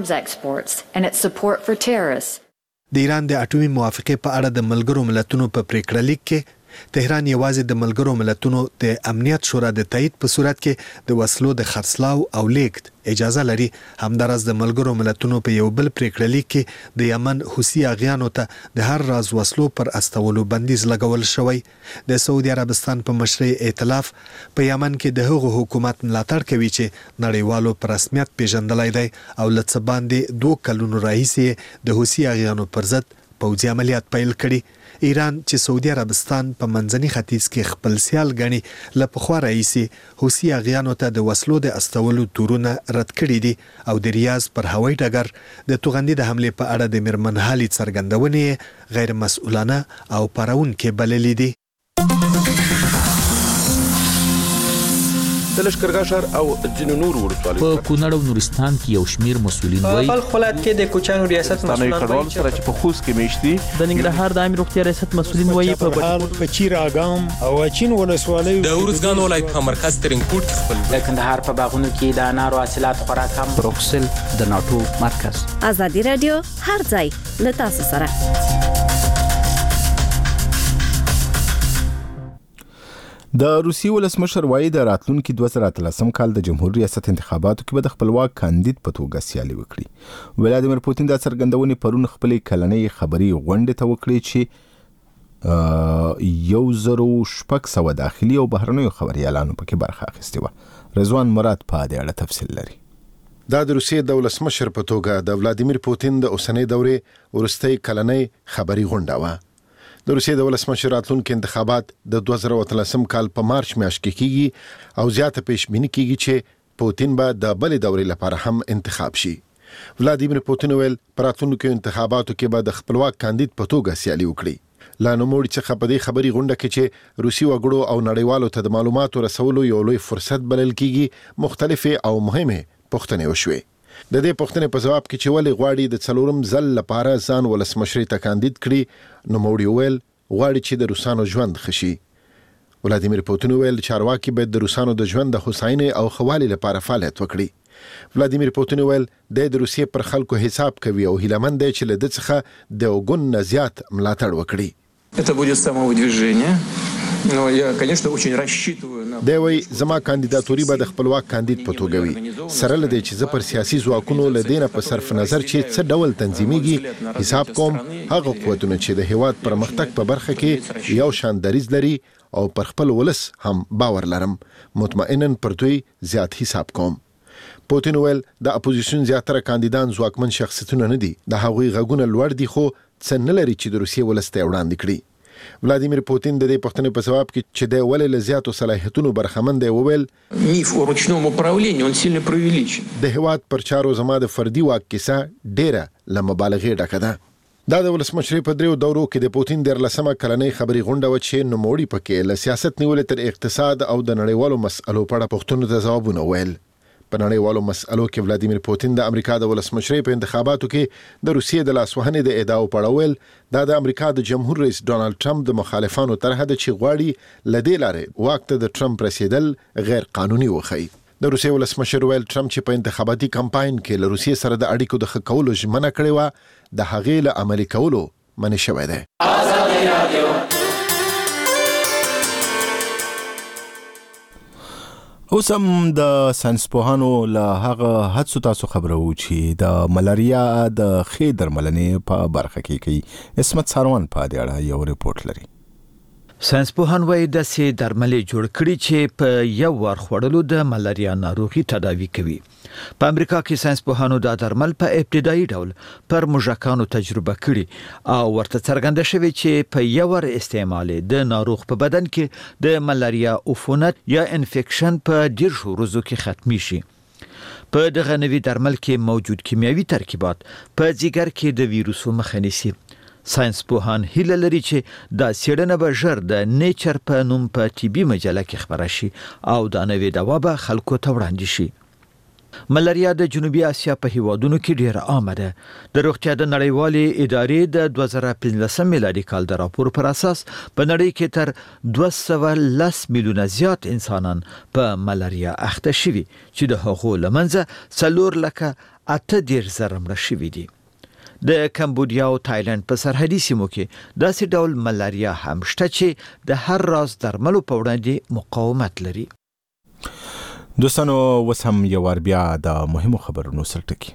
د ایران د اټومي موافقې په اړه د ملګرو ملتونو په پریکړه لیک کې تهران یوازې د ملګرو ملتونو د امنیت شورا د تایید په صورت کې د وسلو د خرڅلاو او لیږد اجازه لري. همدارس د ملګرو ملتونو په یو بل پریکړه لیک کې د یمن حوثي اغیانو ته د هر راز وسلو پر استولو بندیز لګول شوی. د سعودي عربستان په مشرۍ ائتلاف په یمن کې د هغو حکومت ملاتړ کوي چې نړیوالو په رسمیت پیژندلای دی او لڅ باندې دوه کلونو راهیسې د حوثي اغیانو پر ضد پوځي عملیات پیل کړي. ایران چې سعودي عربستان په منځني ختیځ کې خپل سیال ګڼي له پخوا راهیسې حوثي اغیانو ته د وسلو د استولو تورونه رد کړي دي او د ریاض پر هوایي ډګر د توغندي د حملې په اړه د میرمنهالي څرګندونې غیر مسؤلانه او پارونکې بللې دي. د لشکرګاه ښار او ځینو نورو ولسوالیو په کونړ او نورستان کې یو شمیر مسؤلین وایي په بلخ ولایت کې د کوچانو ریاست مسؤلین وایي چې په خوست کې میشتي د ننګرهار د عامه روغتیا ریاست مسؤلین وایي په بهار په چیر اګام او چین ولسوالیو د ورزګان ولایت په مرکز ترینکوټ خپل د کندهار په باغونو کې د انارو حاصلات خورا کم. بروکسل د ناتو مرکز. ازادي رادیو هر ځای له تاسو سره. د روسي ولسمشر وایي د راتلونکي دوه زره اتلسم کال د جمهور ریاست انتخاباتو کې به د خپلواک کاندید په توګه سیالي وکړي. ولادیمیر پوتین د څرګندونې پرون خپلې کلنۍ خبري غونډې ته وکړي چې یو زرو شپږ سوه داخلي او بهرنیو خبريالانو پکې برخه اخیستې وه. رضوان مراد په دې اړه تفصیل لري. دا د روسیې د ولسمشر په توګه د ولادیمیر پوتین د اوسنۍ دورې وروستۍ کلنۍ خبري غونډه وه. د روسیې د ولسمشر راتلونکي انتخابات د دوه زره اتلسم کال په مارچ میاشت کې کیږي او زیاته پیشبیني کیږي چې پوتین به د بلې دورې لپاره هم انتخاب شي. ولادیمیر پوتین ویل پر راتلونکو انتخاباتو کې به د خپلواک کاندید په توګه سیالي وکړي. لا نوموړي څخه په دې خبري غونډه کې چې روسي وګړو او نړیوالو ته د معلوماتو رسولو یو لوی فرصت بلل کیږي مختلفه او مهمه پوښتنې وشوي. د دې پوښتنې په جواب کې چې ولې غواړي د څلورم ځل لپاره ځان ولسمشر ته کاندید کړي نو موړي ویل غواړي چې د روسانو ژوند خشي. ولادیمیر پوتین ویل چارواکي باید د روسانو د ژوند د هوساینې او خوالي لپاره فعالیت وکړي. ولادیمیر پوتین ویل د روسیې پر خلکو حساب کوي او هیلمن دی چې له دې څخه د وګون زیات ملاتړ وکړي. Это будет самовыдвижение. Но я, конечно, очень рассчитываю на دوی زما کاندیداتوري به د خپلواک کاندید په توګه وي. سره لدی چې زه پر سیاسي ځواکونو لدینه په صرف نظر چې څه ډول تنظیميږي حساب کوم هغه قوتونه چې د هیواد پرمختګ په برخه کې یو شان دریز لري او پر خپل ولس هم باور لرم مطمئنن پر دوی زیات حساب کوم. پوتین ویل د اپوزیشن زیاتره کاندیدان ځواکمن شخصیتونه نه دي د هغوی غږونه لوړ دي خو څه نه لري چې د روسیې ولسته وړاندې کړي. ولادیمیر پوتین د دې پوښتنې په جواب کې چې د ولې له زیاتو صلاحیتونو برخمن دی وویل ميف о ручном управлении он сильно преувеличен. د هیواد پر چارو زما د فردي واک کیسه ډیره له مبالغې ډکه ده. دا د ولسمشر په دریو دورو کې د پوتین د لسمه کلنۍ خبري غونډه و چې نوموړي پکې له سیاست نیولې تر اقتصاد او د نړیوالو مسألو په اړه پوښتنو ته ځوابونه ویل. په نړیوالو مسألو کې ولادیمیر پوتین د امریکا د ولسمشر په انتخاباتو کې د روسیې د لاسوهنې د ادعاو په اړه ویل دا د امریکا د جمهور رئیس ډونالد ټرمپ د مخالفانو طرحه د چې غواړي لدې لارې وخت د ټرمپ رسیدل غیر قانوني وخی. د روسیې ولسمشر ویل ټرمپ چې په انتخاباتي کمپاین کې له روسیې سره د اړیکو د ښه کولو ژمنه کړې و د هغې له عملي کولو منع شوی دی. اوس هم د ساينسپوهانو له هغه حدسو تاسو خبرو چې د ملاریا د ښې درملنې په برخه کې کوي. اسمت ساروان په دې اړه یو ریپورت لري. ساينسپوهان وايي داسې درملې جوړ کړي چې په یو وار خوړلو د ملاریا ناروغي تداوي کوي. په امریکا کې ساينسپوهانو دا درمل په ابتدایي ډول پر موږکانو تجربه کړي او ورته څرګنده شوې چې په یو وار استعمال د ناروغ په بدن کې د ملاریا عفونت یا انفیکشن په ډیر ورځو کې ختمي شي. په دغه نوي درمل کې موجود کیمیاوي ترکیبات په ځیګر کې د ویروسو مخه نیسي. ساينس پوهان هیله لري چې دا څېړنه به ژر د نیچر په نوم په طبي مجله کې خبره شي او دا نوې دوا به خلکو ته وړاندې شي. ملاریا د جنوبي اسیا په هیوادونو کې ډیره عامه ده. د روغتیا د نړیوالې ادارې د دوه زره پنځلسم میلادي کال د راپور پر اساس په نړۍ کې تر دوه سوه لس میلیونه زیات انسانان په ملاریا اخته شوي چې د هغو لمنځه څلور لکه اته دېرش زره مړه شوي دي. د کمبودیا او تایلند په سرحدي سیمو کې داسې ډول ملاریا هم شته چې د هر راز درملو په وړاندې مقاومت لري. دوستانو اوس هم یو وار بیا د مهمو خبرونو سر ټکی.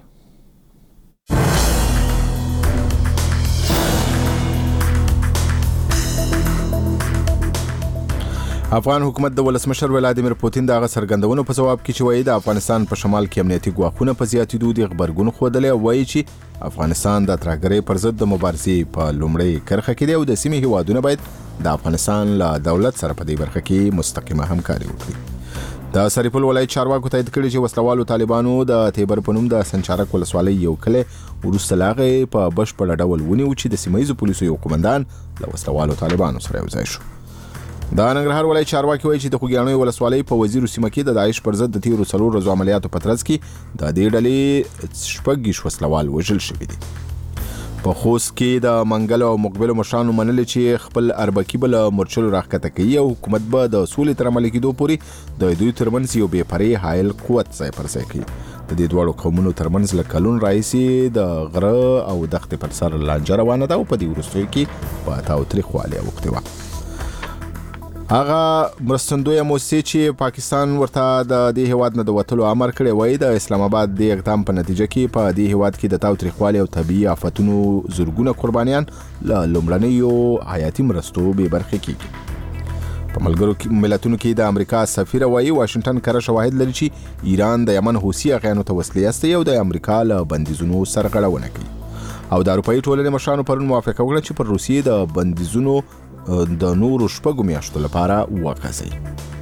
افغان حکومت د ولسمشر ولادیمیر پوتین دغه سرګندونو په جواب کې چې وایي د افغانستان په شمال کې امنیتي ګواښونه په زیاتېدو دي خبرګون خوده وایي چې افغانستان د ترهګرۍ پر ضد د مبارزې په لومړۍ کرښه کې دی او د سیمې هیوادونه باید د افغانستان له دولت سره په دې برخه کې مستقیمه همکاري وکړي. د سرپل ولایت چارواکو تایید کړي چې وسلوالو طالبانو د تیبر په نوم د سنچارک ولسوالۍ یو کلی وروسته له هغې په بشپړ ډول ونیو چې د سیمه ییزو پولیسو یو قومندان له وسلوالو طالبانو سره یو ځای شو. د ننګرهار ولایت چارواکي وایي چې د خوږیاڼیو ولسوالۍ په وزیرو سیمه کې د داعش پر ضد د تیرو څلور ورځو عملیاتو په ترڅ کې د دې ډلې شپږ ویشت وسلوال وژل شوي دي. په خوست کې د منګل او مقبلو مشرانو منلي چې خپل اربکي به له مورچلو راښکته کوي او حکومت به د سولې تر عملي کېدو پورې د دوی ترمنځ یو بې پرې حایل قوت ځای پر ځای کوي. د دې دواړو قومونو ترمنځ له کلونو راهیسې د غره او دښتې پر سر لانجه روانه ده او په دې وروستیو کې په تاوتریخوالي اوښتې وه. هغه مرستندویه موسسې چې پاکستان ورته د دې هیواد نه د وتلو امر کړی وایي د اسلام آباد د اقدام په نتیجه کې په دې هیواد کې د تاوتریخوالي او طبیعي آفتونو زرګونه قربانیان له لومړنیو حیاتي مرستو بې برخې کیږي. په ملګرو ملتونو کې د امریکا سفیر وایي واشنگټن کره شواهد لري چې ایران د یمن حوثي اغیانو ته وسلې استوي او د امریکا له بندیزونو سرغړونه کوي. او د اروپایي ټولنې مشرانو پرون موافقه وکړه چې پر روسیې د بندیزونو د نورو شپږو میاشتو لپاره وغځوي.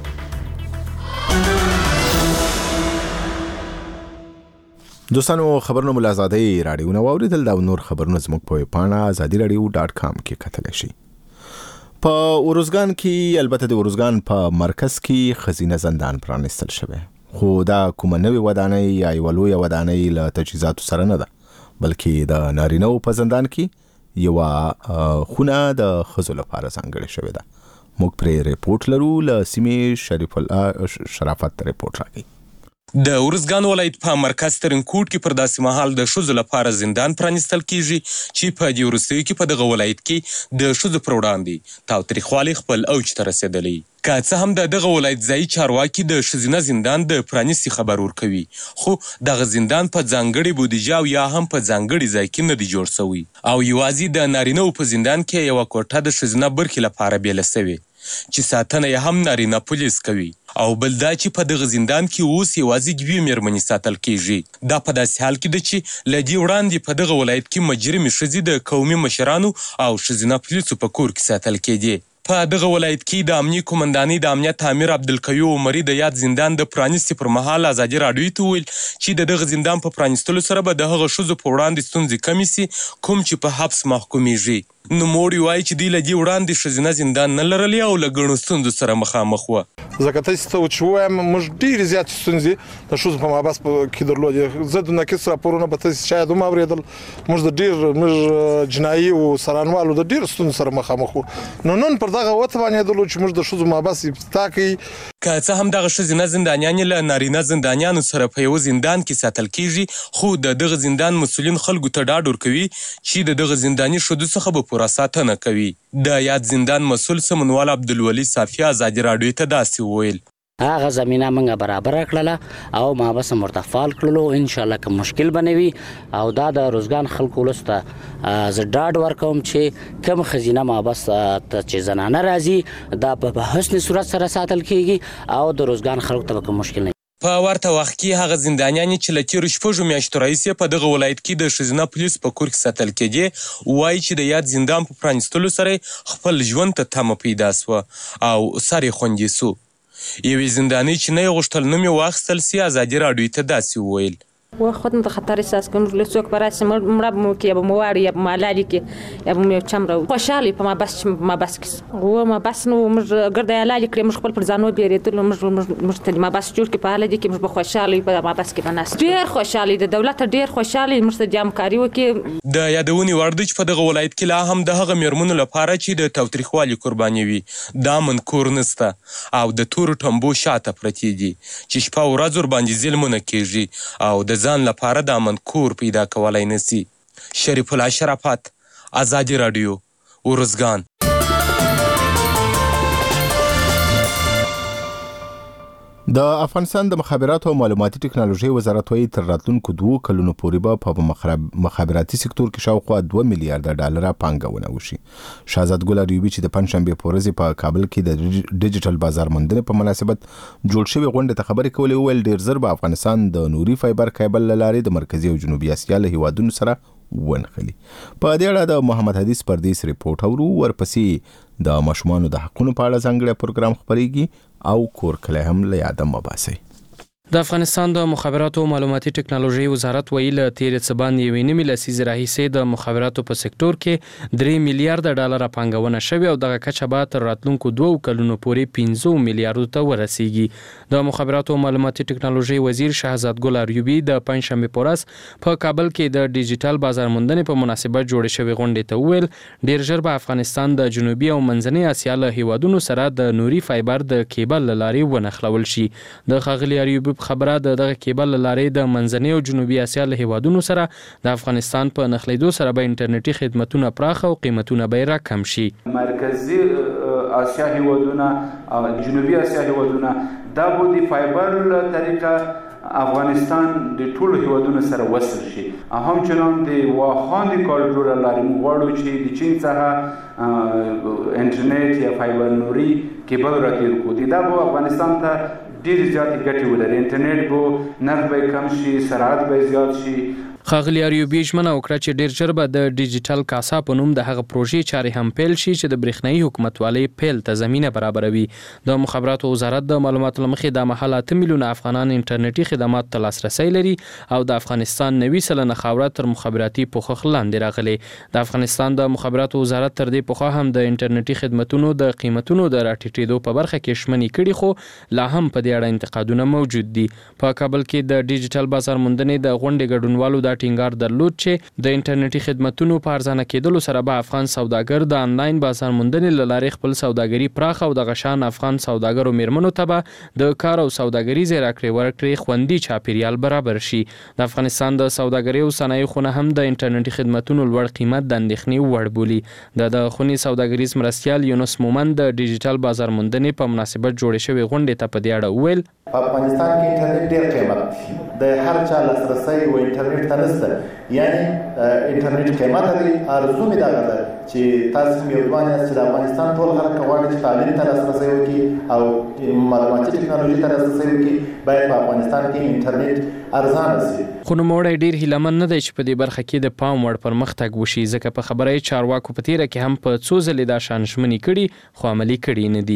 دوستانو خبرونه مو له ازادۍ راډیو نه واورېدل دا نور خبرونه زموږ په ویبپاڼه ازادي راډیو ډاټ کام کې کتلی شي. په اروزګان کې البته د اروزګان په مرکز کې ښځینه زندان پرانیستل شوی خو دا کومه نوې ودانۍ یا یوه لویه ودانۍ له تجهیزاتو سره نه ده بلکې د نارینه‌و په زندان کې یوه خونه د ښځو لپاره ځانګړې شوې ده. موږ پرې ریپورټ لرو له سیمې شریف الله شرافت ریپورټ راکوي. د ارزګان ولایت په مرکز ترنکوټ کې پر داسې مهال د ښځو لپاره زندان پرانیستل کیږي چې په دې وروستیو کې په دغه ولایت کې د ښځو پر وړاندې تاوتریخوالی خپل اوج ته رسېدلی. که څه هم د دغه ولایت ځایي چارواکي د ښځینه زندان د پرانیستي خبر ورکوي خو دغه زندان په ځانګړې بودیجه او یا هم په ځانګړي ځای کې نه دی جوړ سوی او یوازې د نارینه‌و په زندان کې یوه کوټه د ښځینه برخې لپاره بیله سوې چې ساتنه یې هم نارینه پولیس کوي او بل دا چې په دغه زندان کې اوس یوازې دوې میرمنې ساتل کیږي. دا په داسې حال کې ده چې له دې وړاندې په دغه ولایت کې مجرمې ښځې د قومي مشرانو او ښځینه پولیسو په کور کې ساتل کېدې. په دغه ولایت کې د امنیې قومندانۍ د امنیت امیر عبدالقوي عمري د یاد زندان د پرانیستي پر مهال ازادي راډیو ته وویل چې د دغه زندان په پرانیستلو سره به د هغه ښځو په وړاندې ستونزې کمې سي کوم چې په حبس محکومیږي. نوموړي وایي چې دوی له دې وړاندې ښځینه زندان نه لرلې او له ګڼو ستونزو سره مخامخ وه. ځکه تاسې ته چې ووایم موږ ډېرې زیاتې ستونزې د ښځو په محبس کې درلودې. زه د ناقص راپورونه به تاسې شاید هم اورېدل. موږ د ډېر موږ جنایي او سرانوالو د ډېرو ستونزو سره مخامخ وو. نو نن پر دغه وتوانېدلو چې موږ د ښځو محبس ابتدا کوي. که څه هم دغه ښځینه زندانیانې له نارینه زندانیانو سره په یوه زندان کې ساتل کیږي خو د دغه زندان مسؤلین خلکو ته ډاډ ورکوي چې د دغه زنداني ښځو څخه به پوره ساتنه کوي. د یاد زندان مسؤل سمنوال عبدالولي صافي ازادي راډیو ته داسې وویل. هغه زمينه موږ برابر کړله او ما بس مرتفال کړلو ان شاء الله که مشکل بنوي او دا د روزګان خلکو لسته ز ډاډ ورکوم چې کم خزینه ما بس ته چې زنانه راځي دا په حسن صورت سره ساتل کیږي او د روزګان خلکو ته کوم مشکل نه. په ورته وخت کې هغه زندانیان چې له تیرو شپږو میاشتو راهیسې په دغه ولایت کې د ښځینه پولیسو په کور کې ساتل کېدې وایي چې د یاد زندان په پرانیستلو سره خپل ژوند ته تمه پیدا سوه او سر یې خوندي سو. یوې زندانۍ چې نه یې غوښتل نوم یې واخیستل سي ازادي راډیو ته داسې وویل: و خودم د خطر احساس کوم له څوک براسي مړه مو کې یا مو واړی یا مالالي کې یا مو چمره خوشالي په ما بس ما بس کې و ما بس نو موږ ګرځي لالي کړم موږ خپل پر ځانو بیرېدل موږ موږ ته ما بس جوړ کې په حاله دي کې موږ خوشالي په ما بس کې بناس ډیر خوشالي د دولت ډیر خوشالي موږ ته همکاري وکړي. د یادونې وړ دی چې په دغه ولایت کې لا هم د هغه میرمنو لپاره چې د تاوتریخوالي قرباني وي دا منکور نسته او د تورو ټمبو شاته پرتې دي چې شپه ورځ ورباندې ظلمونه کېږي او د ځان لپاره د امن کور پیدا کولای نسی. شریف الله شرافت، ازادي راډیو، ارزګان. د افغانستان د مخابراتو او معلوماتي ټکنالوژي وزارت وايي تر راتلونکو دوه کلونو پورې به په مخابراتي سکتور کې شاوخوا دوه میلیارډ ډالر پانګونه وشي. شهزاد ګل اریوبي چې د پنځشنبه په ورځ په کابل کې د ډیجیټل بازار موندنې په مناسبت جوړ شوی غونډه ته خبرې کولې ویل ډیر زر به افغانستان د نوري فایبر کیبل لارې د مرکزي او جنوبي اسیا له هیوادونو سره ونښلي. په دې اړه د محمد حدیث پردیس ریپورت اورو. ورپسې د ماشومانو د حقونو په اړه ځانګړی پروګرام خپرېږي او کور کلی هم له یاده مه باسئ. د افغانستان د مخابراتو او معلوماتي ټکنالوژي وزارت ویلي له تېرې څه باندې یوې نیمې لسیزې راهیسې د مخابراتو په سکتور کې درې میلیارډه ډالره پانګونه شوې او دغه کچه به تر راتلونکو دوو کلونو پورې پنځو میلیارډو ته ورسیږي. د مخابراتو او معلوماتي ټکنالوژي وزیر شهزاد ګل اریوبي د پنځشنبې په ورځ په کابل کې د ډیجیټل بازار موندنې په مناسبت جوړې شوې غونډې ته وویل ډیر ژر به افغانستان د جنوبي او منځنۍ اسیا له هیوادونو سره د نوري فایبر د کیبل له لارې ونښلول شي. د ښاغلي اریوبي خبره د دغه کیبل لارې د منځنۍ او جنوبي اسیا له هیوادونو سره د افغانستان په نښلېدو سره به انټرنیټي خدمتونه پراخ او قیمتونه به راکم شي. مرکزی آسیا هیوادونه او جنوبي آسیا هیوادونه دا به د فایبر له طریقه افغانستان د ټولو هیوادونو سره وصل شي. همچنان د واخان د کاریډور لارې موږ غواړو چې د چین څخه انټرنیټ یا فایبر نوري کیبل راتېر کړو. دا به افغانستان ته ډېرې زیاتې ګټې ولري. انټرنیټ به نرخ به کم شي، سرعت به زیات شي. ښاغلي اریوبي ژمنه وکړه چې ډیر ژر به د ډیجیټل کاسا په نوم د هغه پروژې چارې هم پیل شي چې د برېښنایي حکومتوالۍ پیل ته زمینه برابروي. د مخابراتو وزارت د معلوماتو له مخې د مهال اته میلیونه افغانان انټرنیټي خدماتو ته لاسرسی لري او د افغانستان نوي سلنه خاوره تر مخابراتي پوښښ لاندې راغلې. د افغانستان د مخابراتو وزارت تر دې پخوا هم د انټرنیټي خدمتونو د قیمتونو د راټیټېدو په برخه کې ژمنې کړي خو لا هم په دې اړه انتقادونه موجود دي. په کابل کې د ډیجیټل بازار موندنې د غونډې ګډونوالو ټینګار درلود چې د انټرنیټي خدماتو په ارزانه کېدلو سره به افغان سوداګر د انلاین بازار موندنې له لارې خپل سوداګري پراخ او د غشان افغان سوداګرو میرمنو ته به د کار او سوداګریزې راکړې ورکړې خوندي چاپیریال برابر شي. د افغانستان د سوداګرۍ او صنایعو خونه هم د انټرنیټي خدماتو لوړ قیمت د اندېښنې وړ بولي. د د خوني سوداګریز مرستیال یونس مومن د ډیجیټل بازار موندنې په مناسبت جوړې شوې غونډې ته په دې اړه وویل په افغانستان کې انټرنیټ ډېر قیمت دی. د هر چا لاسرسی و انټرنیټ ته نشته. یعنی انټرنیټ قیمت دی. ارزو مې دغه ده چې تاسو هم یو ځوان یاست چې د افغانستان ټول خلک غواړي چې تعلیم ته لاسرسی وکړي او معلوماتي ټکنالوژي ته لاسرسی وکړي. باید په افغانستان کې انټرنیټ ارزانه شي. خو نوموړی ډیر هیلهمن نه دی چې په دې برخه کې د پام وړ پرمختګ وشي ځکه په خبره یې چارواکو په تیره کې هم په څو ځلې دا شان ژمنې کړي خو عملي کړي نه دي.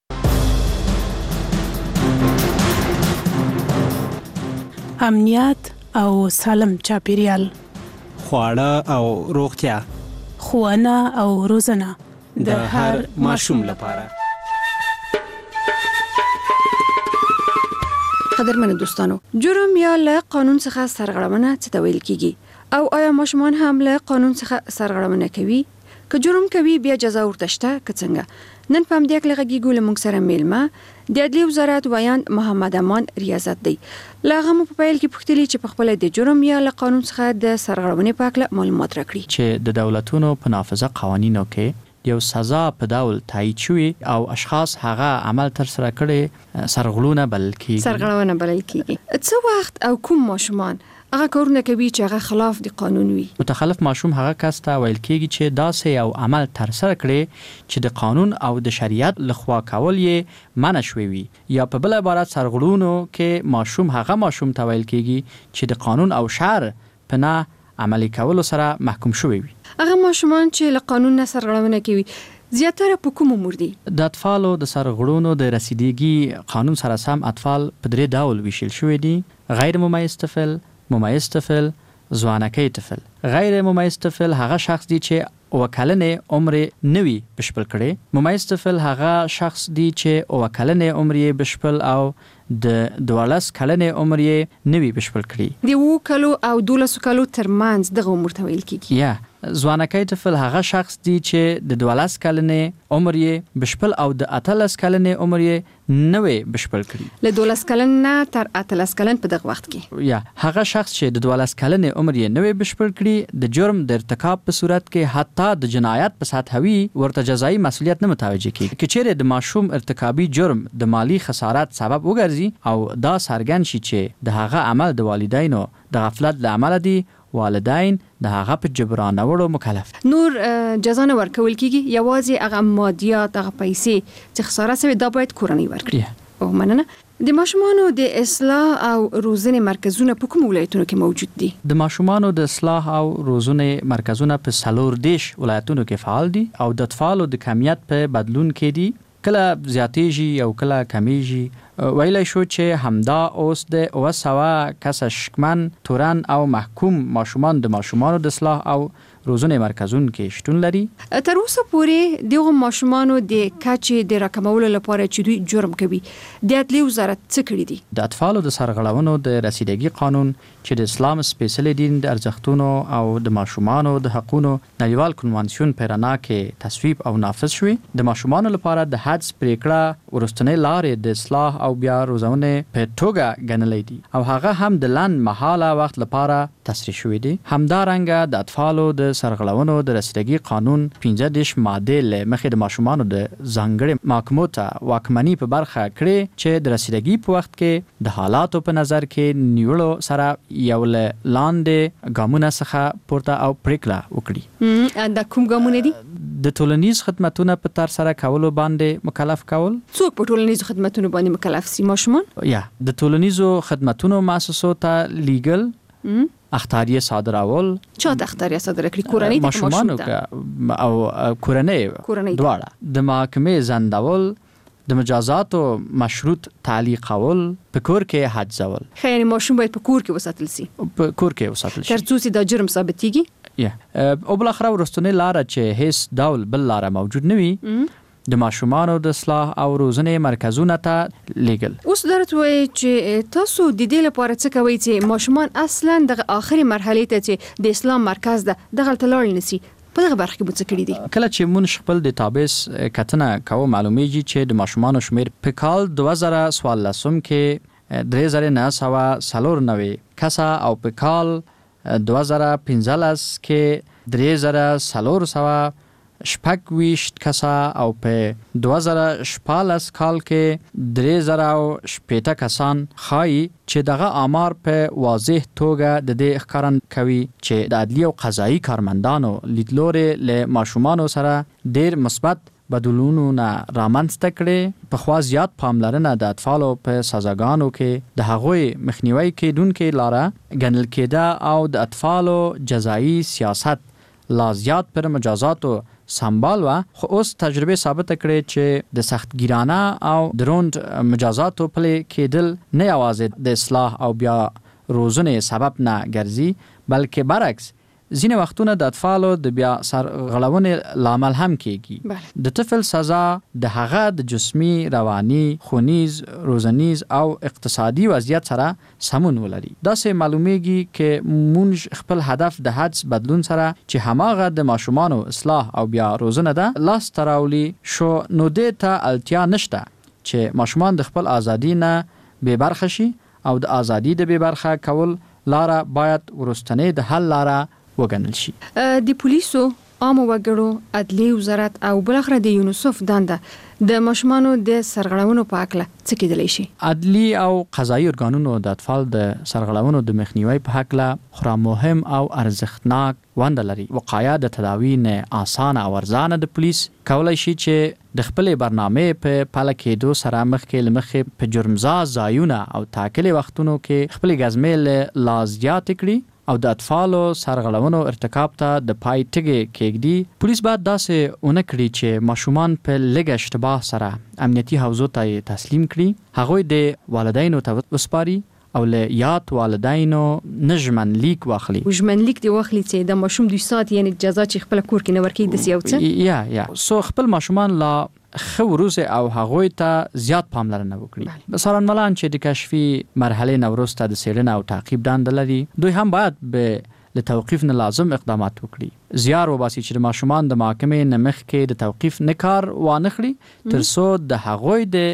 امنیت او سالم چاپیریال، خواړه او روغتیا، ښوونه او روزنه د هر ماشوم لپاره. قدرمنو دوستانو، جرم یا له قانون څخه سرغړونه څه ته ویل کیږي او آیا ماشومان هم له قانون څخه سرغړونه کوي؟ که جرم کوي بیا جزا ورته شته که څنګه؟ نن په همدې اړه غږیږو له موږ سره میلمه د عدلیې وزارت ویاند محمد امان ریاضت دی. له هغه مو په پیل کې پوښتلي چې په خپله د جرم یا له قانون څخه د سرغړونې په اړه معلومات راکړي. چې د دولتونو په نافذه قوانینو کې یو سزا په ډول تایید شوی او اشخاص هغه عمل تر سره کړي سرغړونه بلل کیږي سرغړونه بلل کیږي. څه وخت او کوم ماشومان هغه کارونه کوي چې هغه خلاف د قانون وي؟ متخلف ماشوم هغه کس ته ویل کیږي چې داسې یو عمل تر سره کړي چې د قانون او د شریعت لخوا کول یې منع شوی وي، یا په بل عبارت سرغړونو کې ماشوم هغه ماشوم ته ویل کیږي چې د قانون او شرع په نه عملي کولو سره محکوم شوی وي. هغه ماشومان چې له قانون نه سرغړونه کوي زیاتره په کوم عمر دي؟ د اطفالو د سرغړونو د رسیدګي قانون سره سم اطفال په درې ډول ویشل شوی دي: غیر ممیز طفل، ممیز طفل، ځوانکی طفل. غیر ممیز طفل هغه شخص دی چې وکلنې عمر نوی بشپل کړي. ممیز طفل هغه شخص دی چې وکلنې عمر یې بشپل او د دولس کلنې عمر یې نوی بشپل کړي. د وو کلو او دولس کلو ترمنځ دغه عمر ته ویل کیږي. یا ځوانکی طفل هغه شخص دی چې د دولس کلنې عمر یې بشپل او د اتلس کلنې عمر یې نوی بشپل کړي. له دولس کلن نه تر اتلس کلن په دغه وخت کې یا هغه شخص چې د دولس کلنې عمر یې نوی بشپل کړي د جرم د ارتکاب په صورت کې حتی د جنایت په سطح وي ورته جزایي مسؤلیت نه متوجه کیږي. که چیرې د ماشوم ارتکابي جرم د مالی خسارت سبب وګرځي او دا څرګند شي چې د هغه عمل د والدینو د غفلت له امله دی، والدین د هغه په جبرانولو مکلف. نور جزا نه ورکول کیږي، یوازې هغه مادیات، هغه پیسې چې خساره شوی دا باید کورنۍ ورکړي. او مننه. د ماشومانو د اصلاح او روزنې مرکزونه په کوم ولایتونو کې موجود دي؟ د ماشومانو د اصلاح او روزنې مرکزونه په څلور دیش ولایتونو کې فعال دي او د اطفالو د کمیت په بدلون کې دي، کله زیاتېږي او کله کمیږي. ویلای شو چې همدا اوس د اوه سوه کسه شکمن، تورن او محکوم ماشومان د ماشومانو د اصلاح او روزنې مرکزونو کې شتون لري. تر اوسه پورې دغه ماشومانو د کچې د راکمولو لپاره چې دوی جرم کوي د عدلیې وزارت څه کړي دي؟ د اطفالو د سرغړونو د رسیدګي قانون چې د اسلام سپیڅلي دین د ارزښتونو او د ماشومانو د حقوقو نړیوال کنوانسیون په رڼا کې تصویب او نافذ شوی. د ماشومانو لپاره د حدس پریکړه ورستنې لارې د اصلاح او بیا روزنې په توګه ګڼلې دي او هغه هم د لنډ مهاله وخت لپاره تصریح شوی دي. همدارنګه د اطفالو د سرغړونو د رسیدګي قانون پنځه دېرش ماده له مخې د ماشومانو د ځانګړي محکمو ته واکمني په برخه کړي چې د رسیدګي په وخت کې د حالاتو په نظر کې نیولو سره یو له لاندې ګامونه څخه پورته او پریکړه وکړي. دا کوم ګامونه دي؟ د ټولنیز خدماتونو په تر سره کولو باندې مکلف کول. څوک په ټولنیزو خدماتونو باندې مکلف سي؟ ماشومان؟ یا د ټولنیزو خدماتونو مؤسسو ته لیګل اختاریه صادرول. چا ته اختاریه صادره کړي؟ کورنۍ ته ماشومانو او کورنۍ دواړه. د محکمې زندول، د مجازاتو مشروط تعلیقول، په کور کې حجزول. خیر ماشوم باید په کور کې وساتل سي. په کور کې وساتل شي تر څو چې دا جرم ثابتېږي. یا او بل اخر ورستنې لار چې هیڅ ډول بل لار موجود نه وي د ماشومانو د اصلاح او روزنې مرکزونه ته لیګل. اوس درته وایي چې تاسو د دې لپاره څه کوئ چې ماشومان اصلا د آخري مرحله ته چې د اسلام مرکز ده دغه تلل نسی؟ په دغه برخه کې به څه کړی دي؟ کله چې مونږ خپل د تابس کتنه کوو معلومیږي چې د ماشومانو شمیر په کال دوه زره څوارلسم کې درې زره نه سوه څلور نوي کسه او په کال دوه زره پنځلس کې درې زره څلور سوه شپږ ویشت کسه او په دوه زره شپاړس کال کې درې زره شپېته کسان ښایي چې دغه آمار په واضح توګه د دې ښکارن کوي چې د عدلیې او قضایي کارمندانو لیدلوري له ماشومانو سره ډېر مثبت بدلونونه رامنځته کړي. پخوا زیات پاملرنه د اطفالو په سزاګانو کې د هغوی مخنیوي کېدونکې لاره ګڼل کېده او د اطفالو جزایي سیاست لا زیات پر مجازاتو سنبال و. خو اوس تجربه ثابت کړي چې د سختگیرانه او دروند مجازاتو پلي کېدل نه یوازې د اصلاح او بیا روزنې سبب نه ګرځي بلکې برعکس ځینې وختونه د اطفالو د بیا سرغړونې لامل هم کېږي. د طفل سزا د هغه د جسمي، رواني، خونیز، روزنیز او اقتصادي وضعیت سره سمون ولري. داسې معلومیږي چې مونږ خپل هدف د حدس بدلون سره چې هماغه د ماشومانو اصلاح او بیا روزنه ده لاس تراولي شو، نو دې ته اړتیا نشته چې ماشومان د خپل ازادي نه بې برخه شي او د ازادي د بې برخه کول لاره باید ورستنې د حل لاره وګڼل شي. د پولیسو عام وګړو عدلي وزارت او بلخره د یونیسف دنده د ماشومانو د سرغړونو په اړه څه کېدلی شي؟ عدلي او قضایي ارګانونو د اطفال د سرغړونو د مخنیوي په اړه خورا مهم او ارزښتناک ونده لري. وقایه د تداوی نه اسانه او ارزانه د پولیس کولای شي چې د خپلې برنامې په پاله کېدو سره مخکې لمخې په جرمزا ځایونه او ټاکلي وختونو کې خپلې ګزمې له لا زیاتې کړي او د اطفالو سرغړونو ارتکاب ته د پای ټګي کېږدي. پولیس باید داسې ونه کړي چې ماشومان په لږ اشتباه سره امنیتي حوزو ته تسلیم کړي، هغوی د والدینو ته وسپاري او له یاد والدینو نجمن لیک واخلي. وجمن لیک دی واخلي چې د ماشوم دوی سات یعنی جزا چې خپل کور کې نه ورکې د سیاوڅه یا یا سو خپل ماشومان لا خو روزه او هغوی ته زیات پاملرنه وکړي. سرانملان چې د کشفي مرحله نوروسته د سیرنه او تعقیب دنده لري، دوی هم باید به له توقیف نه لازم اقدامات وکړي. زیار وباسي چې د ماشومان د محکمې نه مخکې د توقیف نه کار وانه خړي تر څو د هغوی د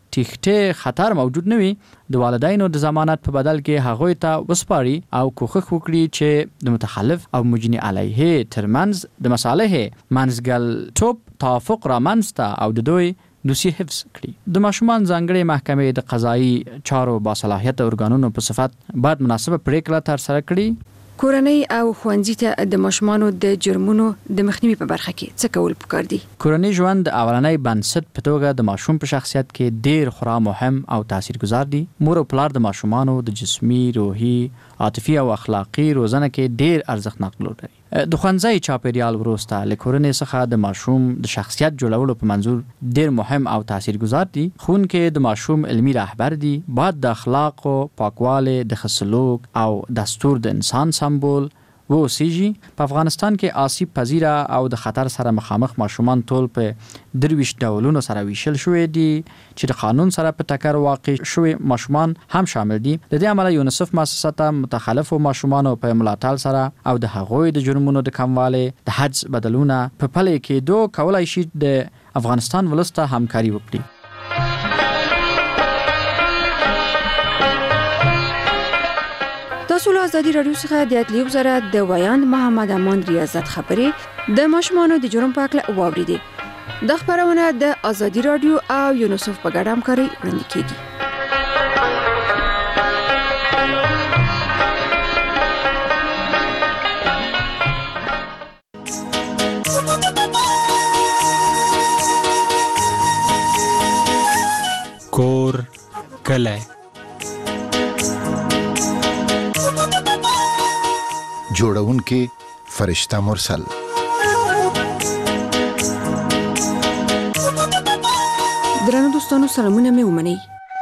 تخته خطر موجود نه وي. د والدینو د ضمانت په بدل کې هغوی ته وسپاري او کوښښ وکړي چې د متخلف او مجني علیه ترمنځ د مصالحه منځګل توپ توافق را منځته او د دوی دوسیه حفظ کړي. د ماشومان ځانګړي محکمې د قضایي چارو باصلاحیت ارګانونو په صفت باید مناسبه پریکړه تر سره کړي. کورنۍ او ښوونځي ته د ماشومانو د جرمونو د مخنیوي په برخه کې څه کول پکار دي؟ کورنۍ ژوند د اولنۍ بنسټ په توګه د ماشوم په شخصیت کې ډیر خورا مهم او تاثیرګذار دي. مور او پلار د ماشومانو د جسمي، روحي، عاطفي او اخلاقی روزنه کې ډیر ارزښتناک رول لري. د ښوونځي چاپیریال وروسته له کورنۍ څخه د ماشوم د شخصیت جوړولو په منظور ډیر مهم او تاثیرګذار دي. ښوونکي د ماشوم علمي رهبر دي، باید د اخلاق او پاکوالي، د ښه سلوک او دستور د انسان سمبول و اوسیږي. په افغانستان کې آسیب پذیره او د خطر سره مخامخ ماشومان ټول په درویش ډولونو سره ویشل شوی دي چې د قانون سره په ټکر واقع شوی ماشومان هم شامل دي. د دې عمله یونیسف مؤسسه ته متخلفو ماشومانو په ملاتړ سره او د هغوی د جرمونو د کموالي د حد بدلونه په پلي کېدو کولای شي د افغانستان ولسته همکاري وکړي. تاسو له ازادي راډیو څخه د عدلیې وزارت د ویاند محمد امان ریاضت خبرې د ماشومانو د جرم په اړه واوریدې. د خبرونه د ازادي راډیو او یونیسف په ګډه همکاري وړاندې کیږي. کور کله جوړونکي فرشتہ مرسل. درنو دوستانو سلامونه مې ومنئ.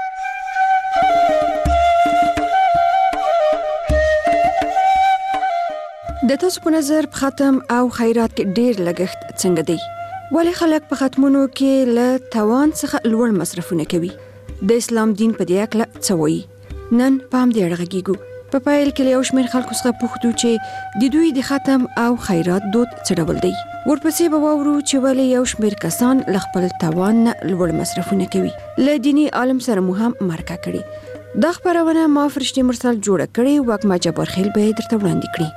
د تاسو په نظر په ختم او خیرات کې ډیر لګښت څنګه دی؟ ولې خلک په ختمونو کې له توان څخه لوړ مصرفونه کوي؟ د اسلام دین په دې اړه څه وایي؟ نن په همدې اړه غږیږو. په پایل کې یو شمېر خلکو څخه پوښتنه چې د دوی د ختم او خیرات دود څه ډول دی. ورپسې به واورو چې ولې یو شمېر کسان له خپل توان نه لوړ مصرفونه کوي. له دیني عالم سره مو هم مرکه کړي. دا خبرونه ما فرشتي مرسل جوړه کړې، وکما جبار خیل به درته وړاندې کړي.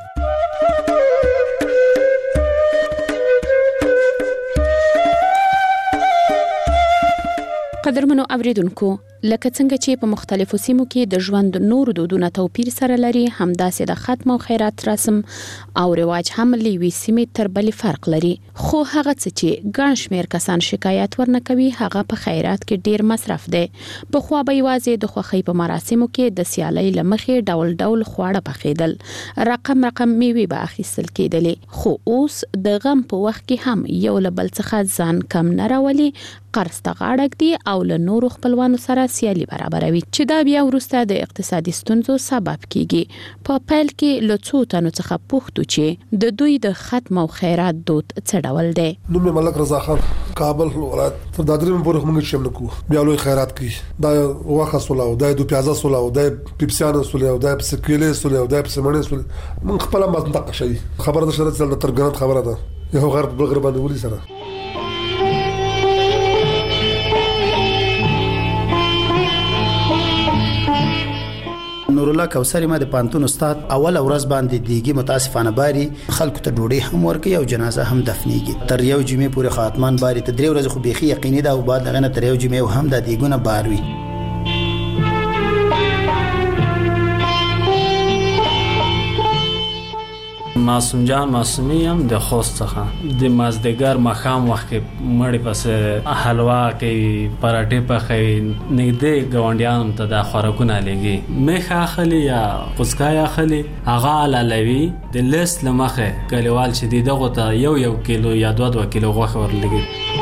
قدرمنو اوریدونکو، لکه څنګه چې په مختلفو سیمو کې د ژوند نور دودونه توپیر سره لري، همداسې د ختم او خیرات رسم او رواج هم له یوې سیمې تر بلې فرق لري. خو هغه څه چې ګڼ شمېر کسان شکایت ورنه کوي هغه په خیرات کې ډیر مصرف دی. پخوا به یوازې د خوښۍ په مراسمو کې د سیالۍ له مخې ډول ډول خواړه پخېدل، رقم رقم میوې به اخیستل کېدلې. خو اوس د غم په وخت کې هم یو له بل څخه ځان کم نه راولي، قرض ته غاړه ږدي او له نورو خپلوانو سره سیالي برابروي، چې دا بیا وروسته د اقتصادي ستونزو سبب کیږي. په پیل کې له څو تنو څخه پوښتو چې د دوی د ختم او خیرات دود څه ډول دی. نوم یې ملک رضا خان، کابل ولایت. تر دا درې پورې موږ شم نکو بیا لوی خیرات کوي. دا واخه سولاو، دا دو پیازا سولاو، دا پیپسیان سولاو، دا سکیلې سولاو، دا سمنه سولاو. موږ خپل مزنده شي خبره ده شرط د ترګنات خبره ده یو غرب بل غرب باندې ولي سره. نور الله کوثر ما د پانتون استاد اول ورځ باندې دیګي متاسفانه باري خلکو ته ډوډۍ هم ورکي او جنازه هم دفنيږي تر یو جمعې پورې خاتمان باري ته درې ورځې خو بيخي یقیني دا او بعد غنه تر یو جمعې هم د دیګونه باروي. معصوم جان معصومی هم د خوست څخه د مازدیګر مخام وخت کې مړی پس حلوا کوي پراټې پخوي نږدې ګاونډیانو ته د خوراکونه لګي میخه اخلي یا قزقای اخلي هغه علالوي د لیست لمخه کلیوال چې دغه ته یو یو کیلو یا دوه دوه کیلو غوښه ورلګي.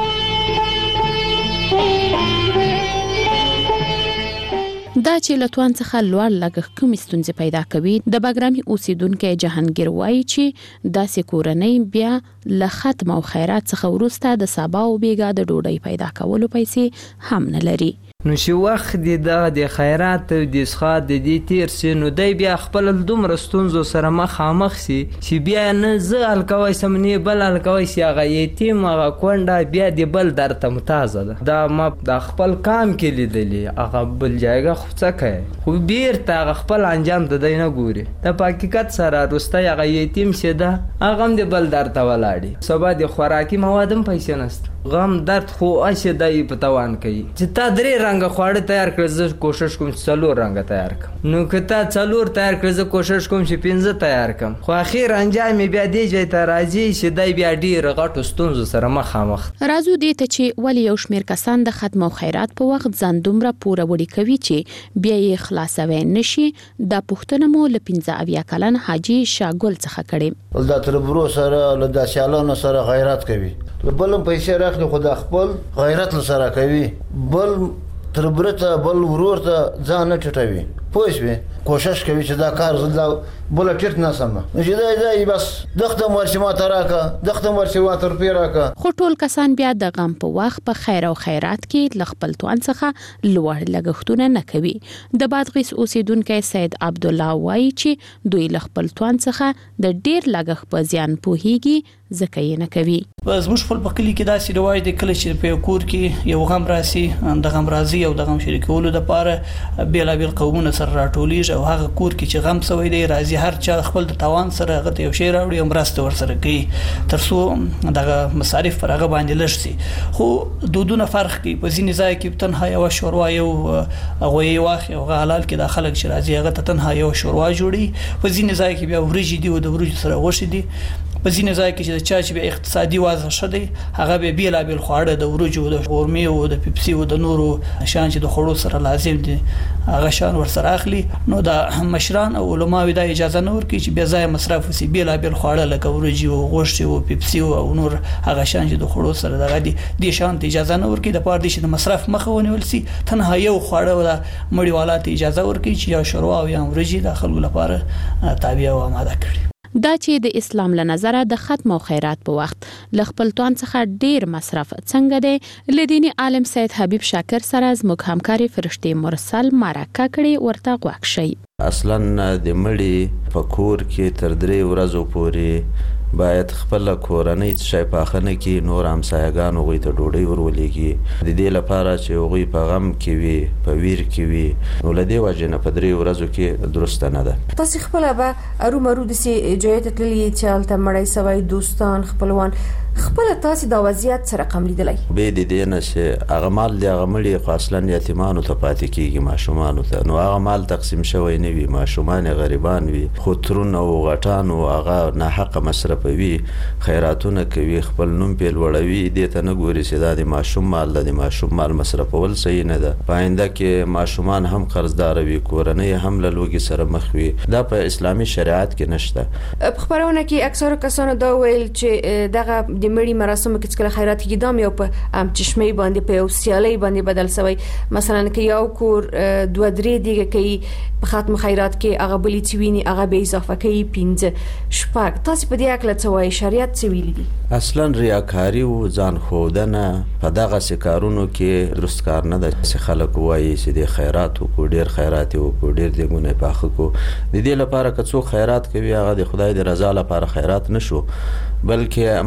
دا چې لتوان څخه لوړ لګښت کوم ستونزې پیدا کوي د باګرامي اوسیدونکو جهانگیر وایي چې داسې کورنۍ بیا له ختم او خیرات څخه وروسته د سبا او بیګا د ډوډۍ پیدا کولو پیسې هم نه لري. نو چې وخت د د خیرات او د اسخا د دې تیر سي نو دای بیا خپل دومره ستونزو سره مخامخ سي چې بیا نه زه الکوي سمنی بل الکوي سي هغه یتیم هغه کونډه بیا د بل درته متازه ده دا ما د خپل کام کې لیدلې هغه بل ځایګه خو څه کوي خو بیرته هغه خپل انجام د دینه ګوري د حقیقت سره روسته هغه یتیم سي ده هغه هم د بل درته ولاړي سبا د خوراکي موادم پیسې نست غم درد خو اشه دای په توان کوي چې تا درې رنګ خواړه تیار کړ زه کوشش کوم چې څلور رنګ تیار کړم نو که تا څلور تیار کړ زه کوشش کوم چې پنځه تیار کړم خو اخیر انجام بیا دی چې ته راځي چې دای بیا ډیر غټو ستونزو سره مخامخ راځو دې ته چې ولی یو شمیر کسان د ختم او خیرات په وخت ځان دومره پوره وړي کوي چې بیا یې خلاصوي نشي د پښتنو مو ل پنځه اویا کلن حاجی شاګل څخه کړي ول دا تر برو سره ل د شالانو سره غیرت کوي بلم پیسې راخلي خدا خپل غیرت سره کوي بل تر برته بل ورور ته ځان نه ټټوي پوښوي کوشش کوي چې دا کار زدا بل ټټ نه سم چې دا دا بس دغه مرشي ما تراکا دغه مرشي واتر پیراکا خو ټول کسان بیا د غم په وخت په خیر او خیرات کې لخپل توان څخه لوړ لګښتونه نه کوي د بادغیس اوسیدونکو سید عبد الله وایي چې دوی لخپل توان څخه د ډیر لګښت په زیان پوهیږي ځکه یې نه کوي. زموږ خپل په کلی کې داسې رواج دی کله چې په کور کې یو غم راسي د غم راځي او د غم شریکولو لپاره بیلابیل قومونه سره راټولیږي او هغه کور کې چې غم سوی دی راځي هر چا خپل د توان سره هغه یو شی راوړي او مرسته ورسره کوي ترڅو دغه مصارف پر هغه باندې لږ شي خو دودونه فرق کوي په ځینې ځای کې تنها یو شوروا یو غوي واخ او حلال کې د خلک چې راځي هغه تنها یو شوروا جوړي په ځینې ځای کې بیا وريجي دی او د وريجو سره غوښه دی په ځینې ځای کې چې چا چې به اقتصادي وضع شدي هغه به بیلابل خواړه د ورجو د غورمي او د پیپسي او د نورو شان چې د خړو سره لازم دي هغه شان ور سره اخلي نو د مشران او علماوی د اجازه نه ورکړي چې بیا ځای مصرف وسی بیلابل خواړه لکه ورجو او غوښه او پیپسي او نور هغه شان چې د خړو سره دغه دي د شان اجازه نه ورکړي د پاره دي چې د مصرف مخه ونیول سي تنها یو خواړه ولا مړی والات اجازه ورکړي چې یا شوروا او یا ورجي د خلکو لپاره تابع او آماده کړي. دا چې د اسلام له نظره د ختم او خیرات په وخت لخپل توان څخه ډیر مصرف څنګه دی لدینی عالم سید حبیب شاکر سره زموږ همکاري فرشتي مرسل مرکه کړي ورته غوښ شي. اصلا د مړي په کور کې تر درې ورځې پورې باید خپل کورنۍ شای پاخنه کې نور همسایګان غوي ته ډوډۍ ورولېږي د دې لپاره چې غوي په غم کې وي په ویر کې وي نو لدی وجه نه په درې ورځو کې درست نه ده. تاسو خپل به ارو مرو د سي جوړه تللی چې الته مړی سوي دوستان خپلوان خپل تاسو د وضعیت سره رقم لیدلای به د دې نه چې هغه مال دی هغه مړي خاصلن یتیمانو ته پاتې کیږي ماشومان ته نو هغه مال تقسیم شوی نه وي ماشومان غریبان وي خو ترون او غټان او هغه نه حق مصرفوي خیراتونه کوي خپل نوم په لوړوي دې ته نه ګوري چې دا د ماشوم مال د ماشوم مال مصرفول صحیح نه ده پاینده کې ماشومان هم قرضدار وي کورنۍ هم له لوګي سره مخ وي دا په اسلامي شریعت کې نشته. په خبرونه کې اکثره کسانو دا ویل چې دغه د مړي مراسم کې چې خیرات کې دام یو په ام چشمه باندې په یو سیالي باندې بدل شوی مثلا کې یو کور دوه درې دیګه کې په ختم خیرات کې هغه بلی چوینی هغه به اضافه کوي پنځه شپږ تاسو په دې اکل څه وایي شریعت څه ویلي دي؟ اصلا ریاکاری او ځان خودنه په دغه سکارونو کې درست کار نه ده چې خلک وایي چې د خیرات او ډیر خیرات او ډیر دګونه پاخه کو د دې لپاره که څو خیرات کوي هغه د خدای د رضا لپاره خیرات نشو بلکې ماغه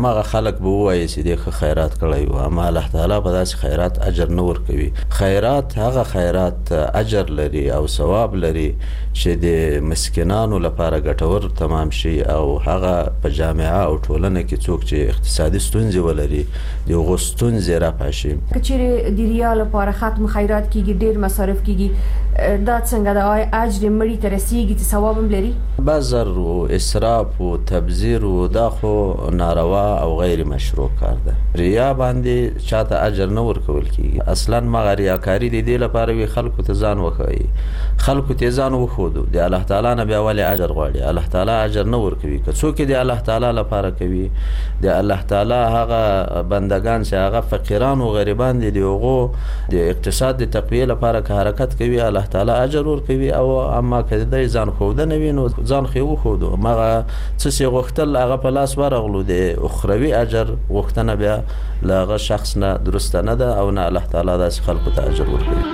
خلک به وایي چې د خیرات کړی و، اما الله تعالی په داسې خیرات اجر نه ورکوي. خیرات هغه خیرات اجر لري او ثواب لري چې د مسکینانو لپاره ګټور تمام شي او هغه په جامعه او ټولنه کې څوک چې اقتصادي ستونزې ولري د هغو ستونزې رفع شي. که چیرې د ریا لپاره ختم خیرات کیږي، ډیر مصارف کیږي، دا څنګه د اجر مړي ته رسیږي چې ثواب هم لري؟ بذر او اسراف او تبذیر او دا خو ناروا او غیر مشروع کار ده. ریا باندې چاته اجر نه ورکول کیږي. اصلا مغه ریاکاری د دې لپاره وی خلکو ته ځان وخی، خلکو ته ځان وخودو د الله تعالی نه بیا ولې اجر غواړي. الله تعالی اجر نه ورکوي. که څوک د الله تعالی لپاره کوي، د الله تعالی هغه بندگان چې هغه فقیران او غریبان دي دغه د اقتصاد د تقویه لپاره که حرکت کوي الله تعالی اجر ورکوي. او اما که د ځان خوده نه وینو ځان خو خودو مغه څه سی غوښتل هغه په لاس ورغلو د اخروی اجر غوښتنه بیا لاغه شخص نه درست نه ده او نه الله تعالی داس خلق ته اجر ورکوي.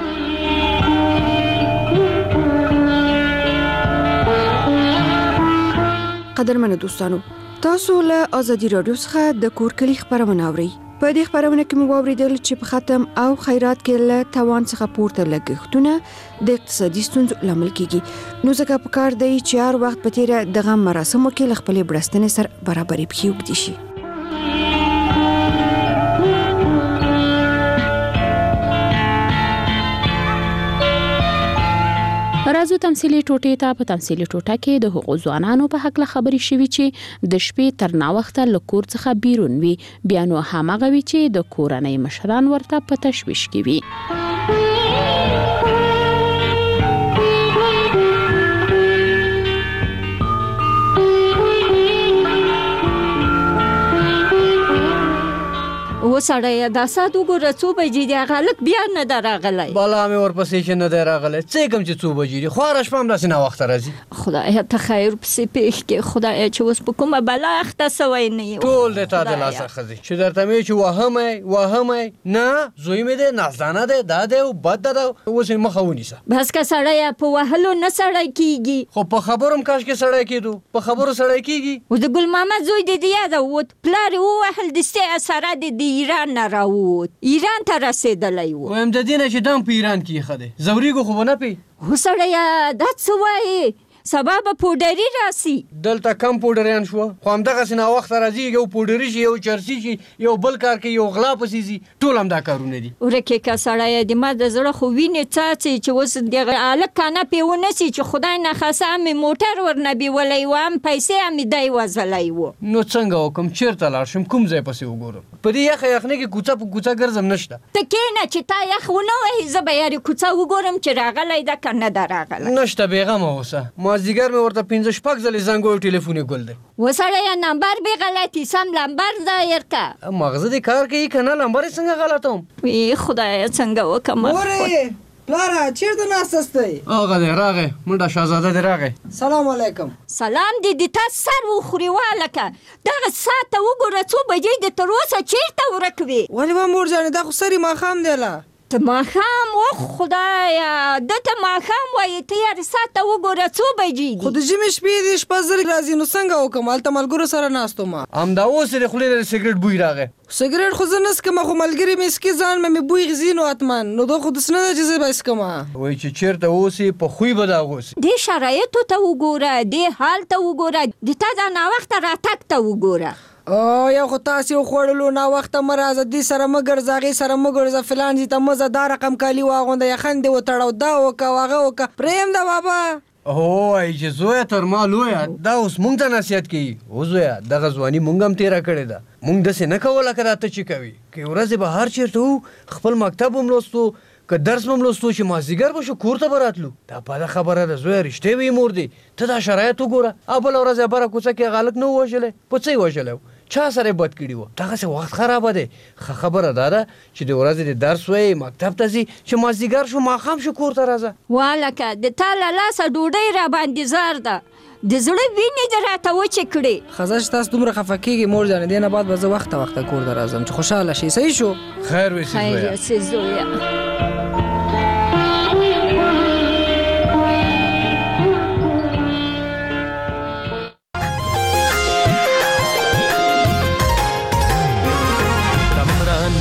قدرمنو دوستانو، تاسو له ازادي رادیو څخه د کور کلی خبرونه اورئ. په دې خبرونه کې مو واوریدل چې په ختم او خیرات کې له توان څخه پورته لګښتونه د اقتصادي ستونزو لامل کیږي. نو ځکه په کار دی چې هر وخت په تیره دغه مراسمو کې له خپلې برستنې سره برابرې پښې وکړي شي. راځو تمثيلي ټوټې ته. په تمثيلي ټوټه کې د حقوق ځوانانو په حق له خبرې شوي چې د شپې تر ناوخته له کور څخه بیرون وي، بیا نو هماغه وي چې د کورنۍ مشران ورته په تشویش کې وي. و سړی دا سات وګوره څو بجې دی، هغه هلک بیا نه ده راغلی. بالا مې ورپسې چې نه دی راغلی، څه کوم چې څو بجې دي، خواره شپه هم داسې ناوخته راځي. خدایه ته خیر پسې پېښ کړې، خدایه چې اوس په کومه بلا اخته سوی نه یم. ټول د تا د لاسه ښځې چې درته مې چې وهمی وهمی نه زوی مې دی نازدانه دی دا دی او بد ده اوس یې مخه ونیسه. بس که سړی په وهلو نه سړی کېږي، خو په خبرو هم کاشکې سړی کېدو، په خبرو سړی کېږي. اوس د ګل محمد زوی دې د یاده ووت، پلار یې ووهل، دستې اثره دې د ایران نه راووت، ایران ته رسېدلی و. وایم د دې نه چې دم په ایران کې ایښه دی، ځورېږو خو به نه پې. هو سړیه دا څه وایې، سبا به پوډري راسي. دلته کم پوډریان شوه، خو همدغسې ناوخته راځي، یو پوډري شي، یو چرسي شي، یو بل کار کوي، یو غلا پسې ځي، ټول همدا کارونه دي. ورکې که سړیه د ما د زړه خو وینې څاڅي چې اوس دغه هلک کانه پې ونسي چې خدای ناخواسته هم مې موټر ورنه بیولی و، هم پیسې هم مې دی وځلی و. نو څنګه وکړم، چېرته لاړ شم، کوم ځای پسې وګورم؟ په دې یخه یخنۍ کې کوڅه په کوڅه ګرځم نشته. ته کښېنه چې تا یخ ونه وهي، زه به یارې کوڅه وګورم چې راغلی ده که نه ده راغلی. نشته بېغمه اوسه، مازدیګر مې ورته پنځه شپږ ځلې زنګ وویل ټلیفون یې ګل دی. وسړیه نمبر بې غلطي، سم لمبر دایر که. مغزه دې کار کوي که نه، لمبر یې څنګه غلطوم؟ وی خدایه څنګه وکړم. مورې پلاره چېرته ناست استی؟ هغه دی راغی، منډه شهزاده دی راغی. سلام علیکم. سلام دې د تا سر وخوري والکه، دغه ساعت ته وګوره څو بجې د تر اوسه چېرته ورک وې؟ ولې به مور جانې دا خو سرې ماښام دی له. ته ماښام و خدایه، ده ته ماښام وایي، ته یارې ساعت ته وګوره څو بجې دي؟ خو د ژمې شپې دي، شپه زر راځي، نو څنګه وکړم؟ هلته ملګرو سره ناست وم، همدا اوس یې د خولې نه د سګرټ بوی راغی. سګرټ خو زه نه څکم، خو ملګري مې څکي، ځان مې مې بوی غځي نو حتمن، نو دا خو داسې نه ده چې زه به یې څکمه. وایي چې چېرته اوسې په خوی به د هغه اوسې. دې شرایطو ته وګوره، دې حال ته وګوره، د تا دا ناوخته راتګ ته وګوره. او یو خو تاسې وخوړلو ناوخته مه راځه، دې سره مه ګرځه، هغې سره مه ګرځه، فلان ځي ته مه ځه، دا رقم کالي واغونده، یخن دې وتړه، دا وکړه هغه وکړه، پرېږده بابا. هو وایي چې زویه تر ما لویه، دا اوس مونږ ته نصیحت کوي. او زویه دغه ځواني مونږ هم تېره کړې ده، مونږ داسې نه کوله که دا ته چې کوي، که یو ورځې به هر چېرته وو، خپل مکتب هم لوستو، که درس مم لوستو چې مازدیګر به شو کور ته به راتلو. دا بده خبره ده زویه، رښتې وایي مور دی، ته دا شرایط وګوره. او بله ورځ یې بره کوڅه کې هغه هلک نه و وژلی، په څه یې وژلی و، چا سره بد کړي وو؟ دغسې وخت خرابه دی. ښه خبره دا ده چې د ورځې د درس وایي، مکتب ته ځي، چې مازدیګر شو ماښام شو کور ته راځه. والکه د تا له لاسه ډوډۍ را باندې زار ده، د زړه وینې دې راته وچې کړې. ښځه چې تاسو دومره خفه کېږئ مور جانې، دې نه بعد به زه وخته وخته کور ته راځم چې خوشحاله شي. صحیح شو؟ خیر وسې زویه. خیر وسې زویه.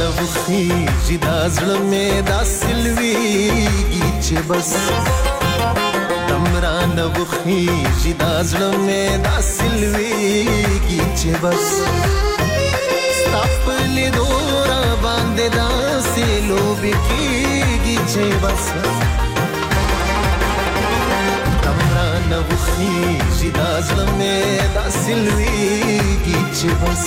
وخیږي دا زړه مې دا سلويږي چې بس تمران وخیږي دا زړه مې دا سلويږي چې بس ستاپلې دورا باندې دا سلوبي کیږي چې بس تمران وخیږي دا زړه مې دا سلويږي چې بس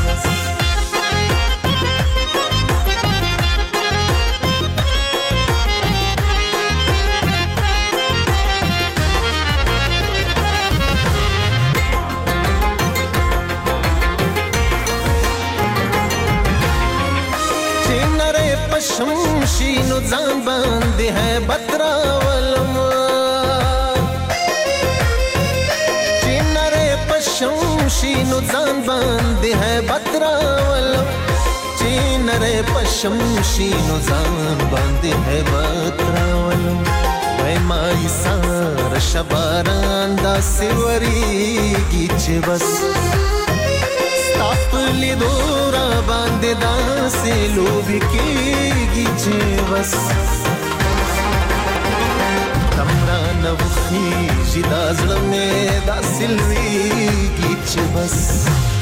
شمشینو ځان باندې ہے بترا ولم چینره پشمشینو ځان باندې ہے بترا ولم چینره پشمشینو ځان باندې ہے بترا ولم وای مای سار شباران دا سیوریږي چې بس خپل دورا باندې داسې لوبي کېږي چې بس تمران وخیږي دا زړه مې داسې لویږي چې بس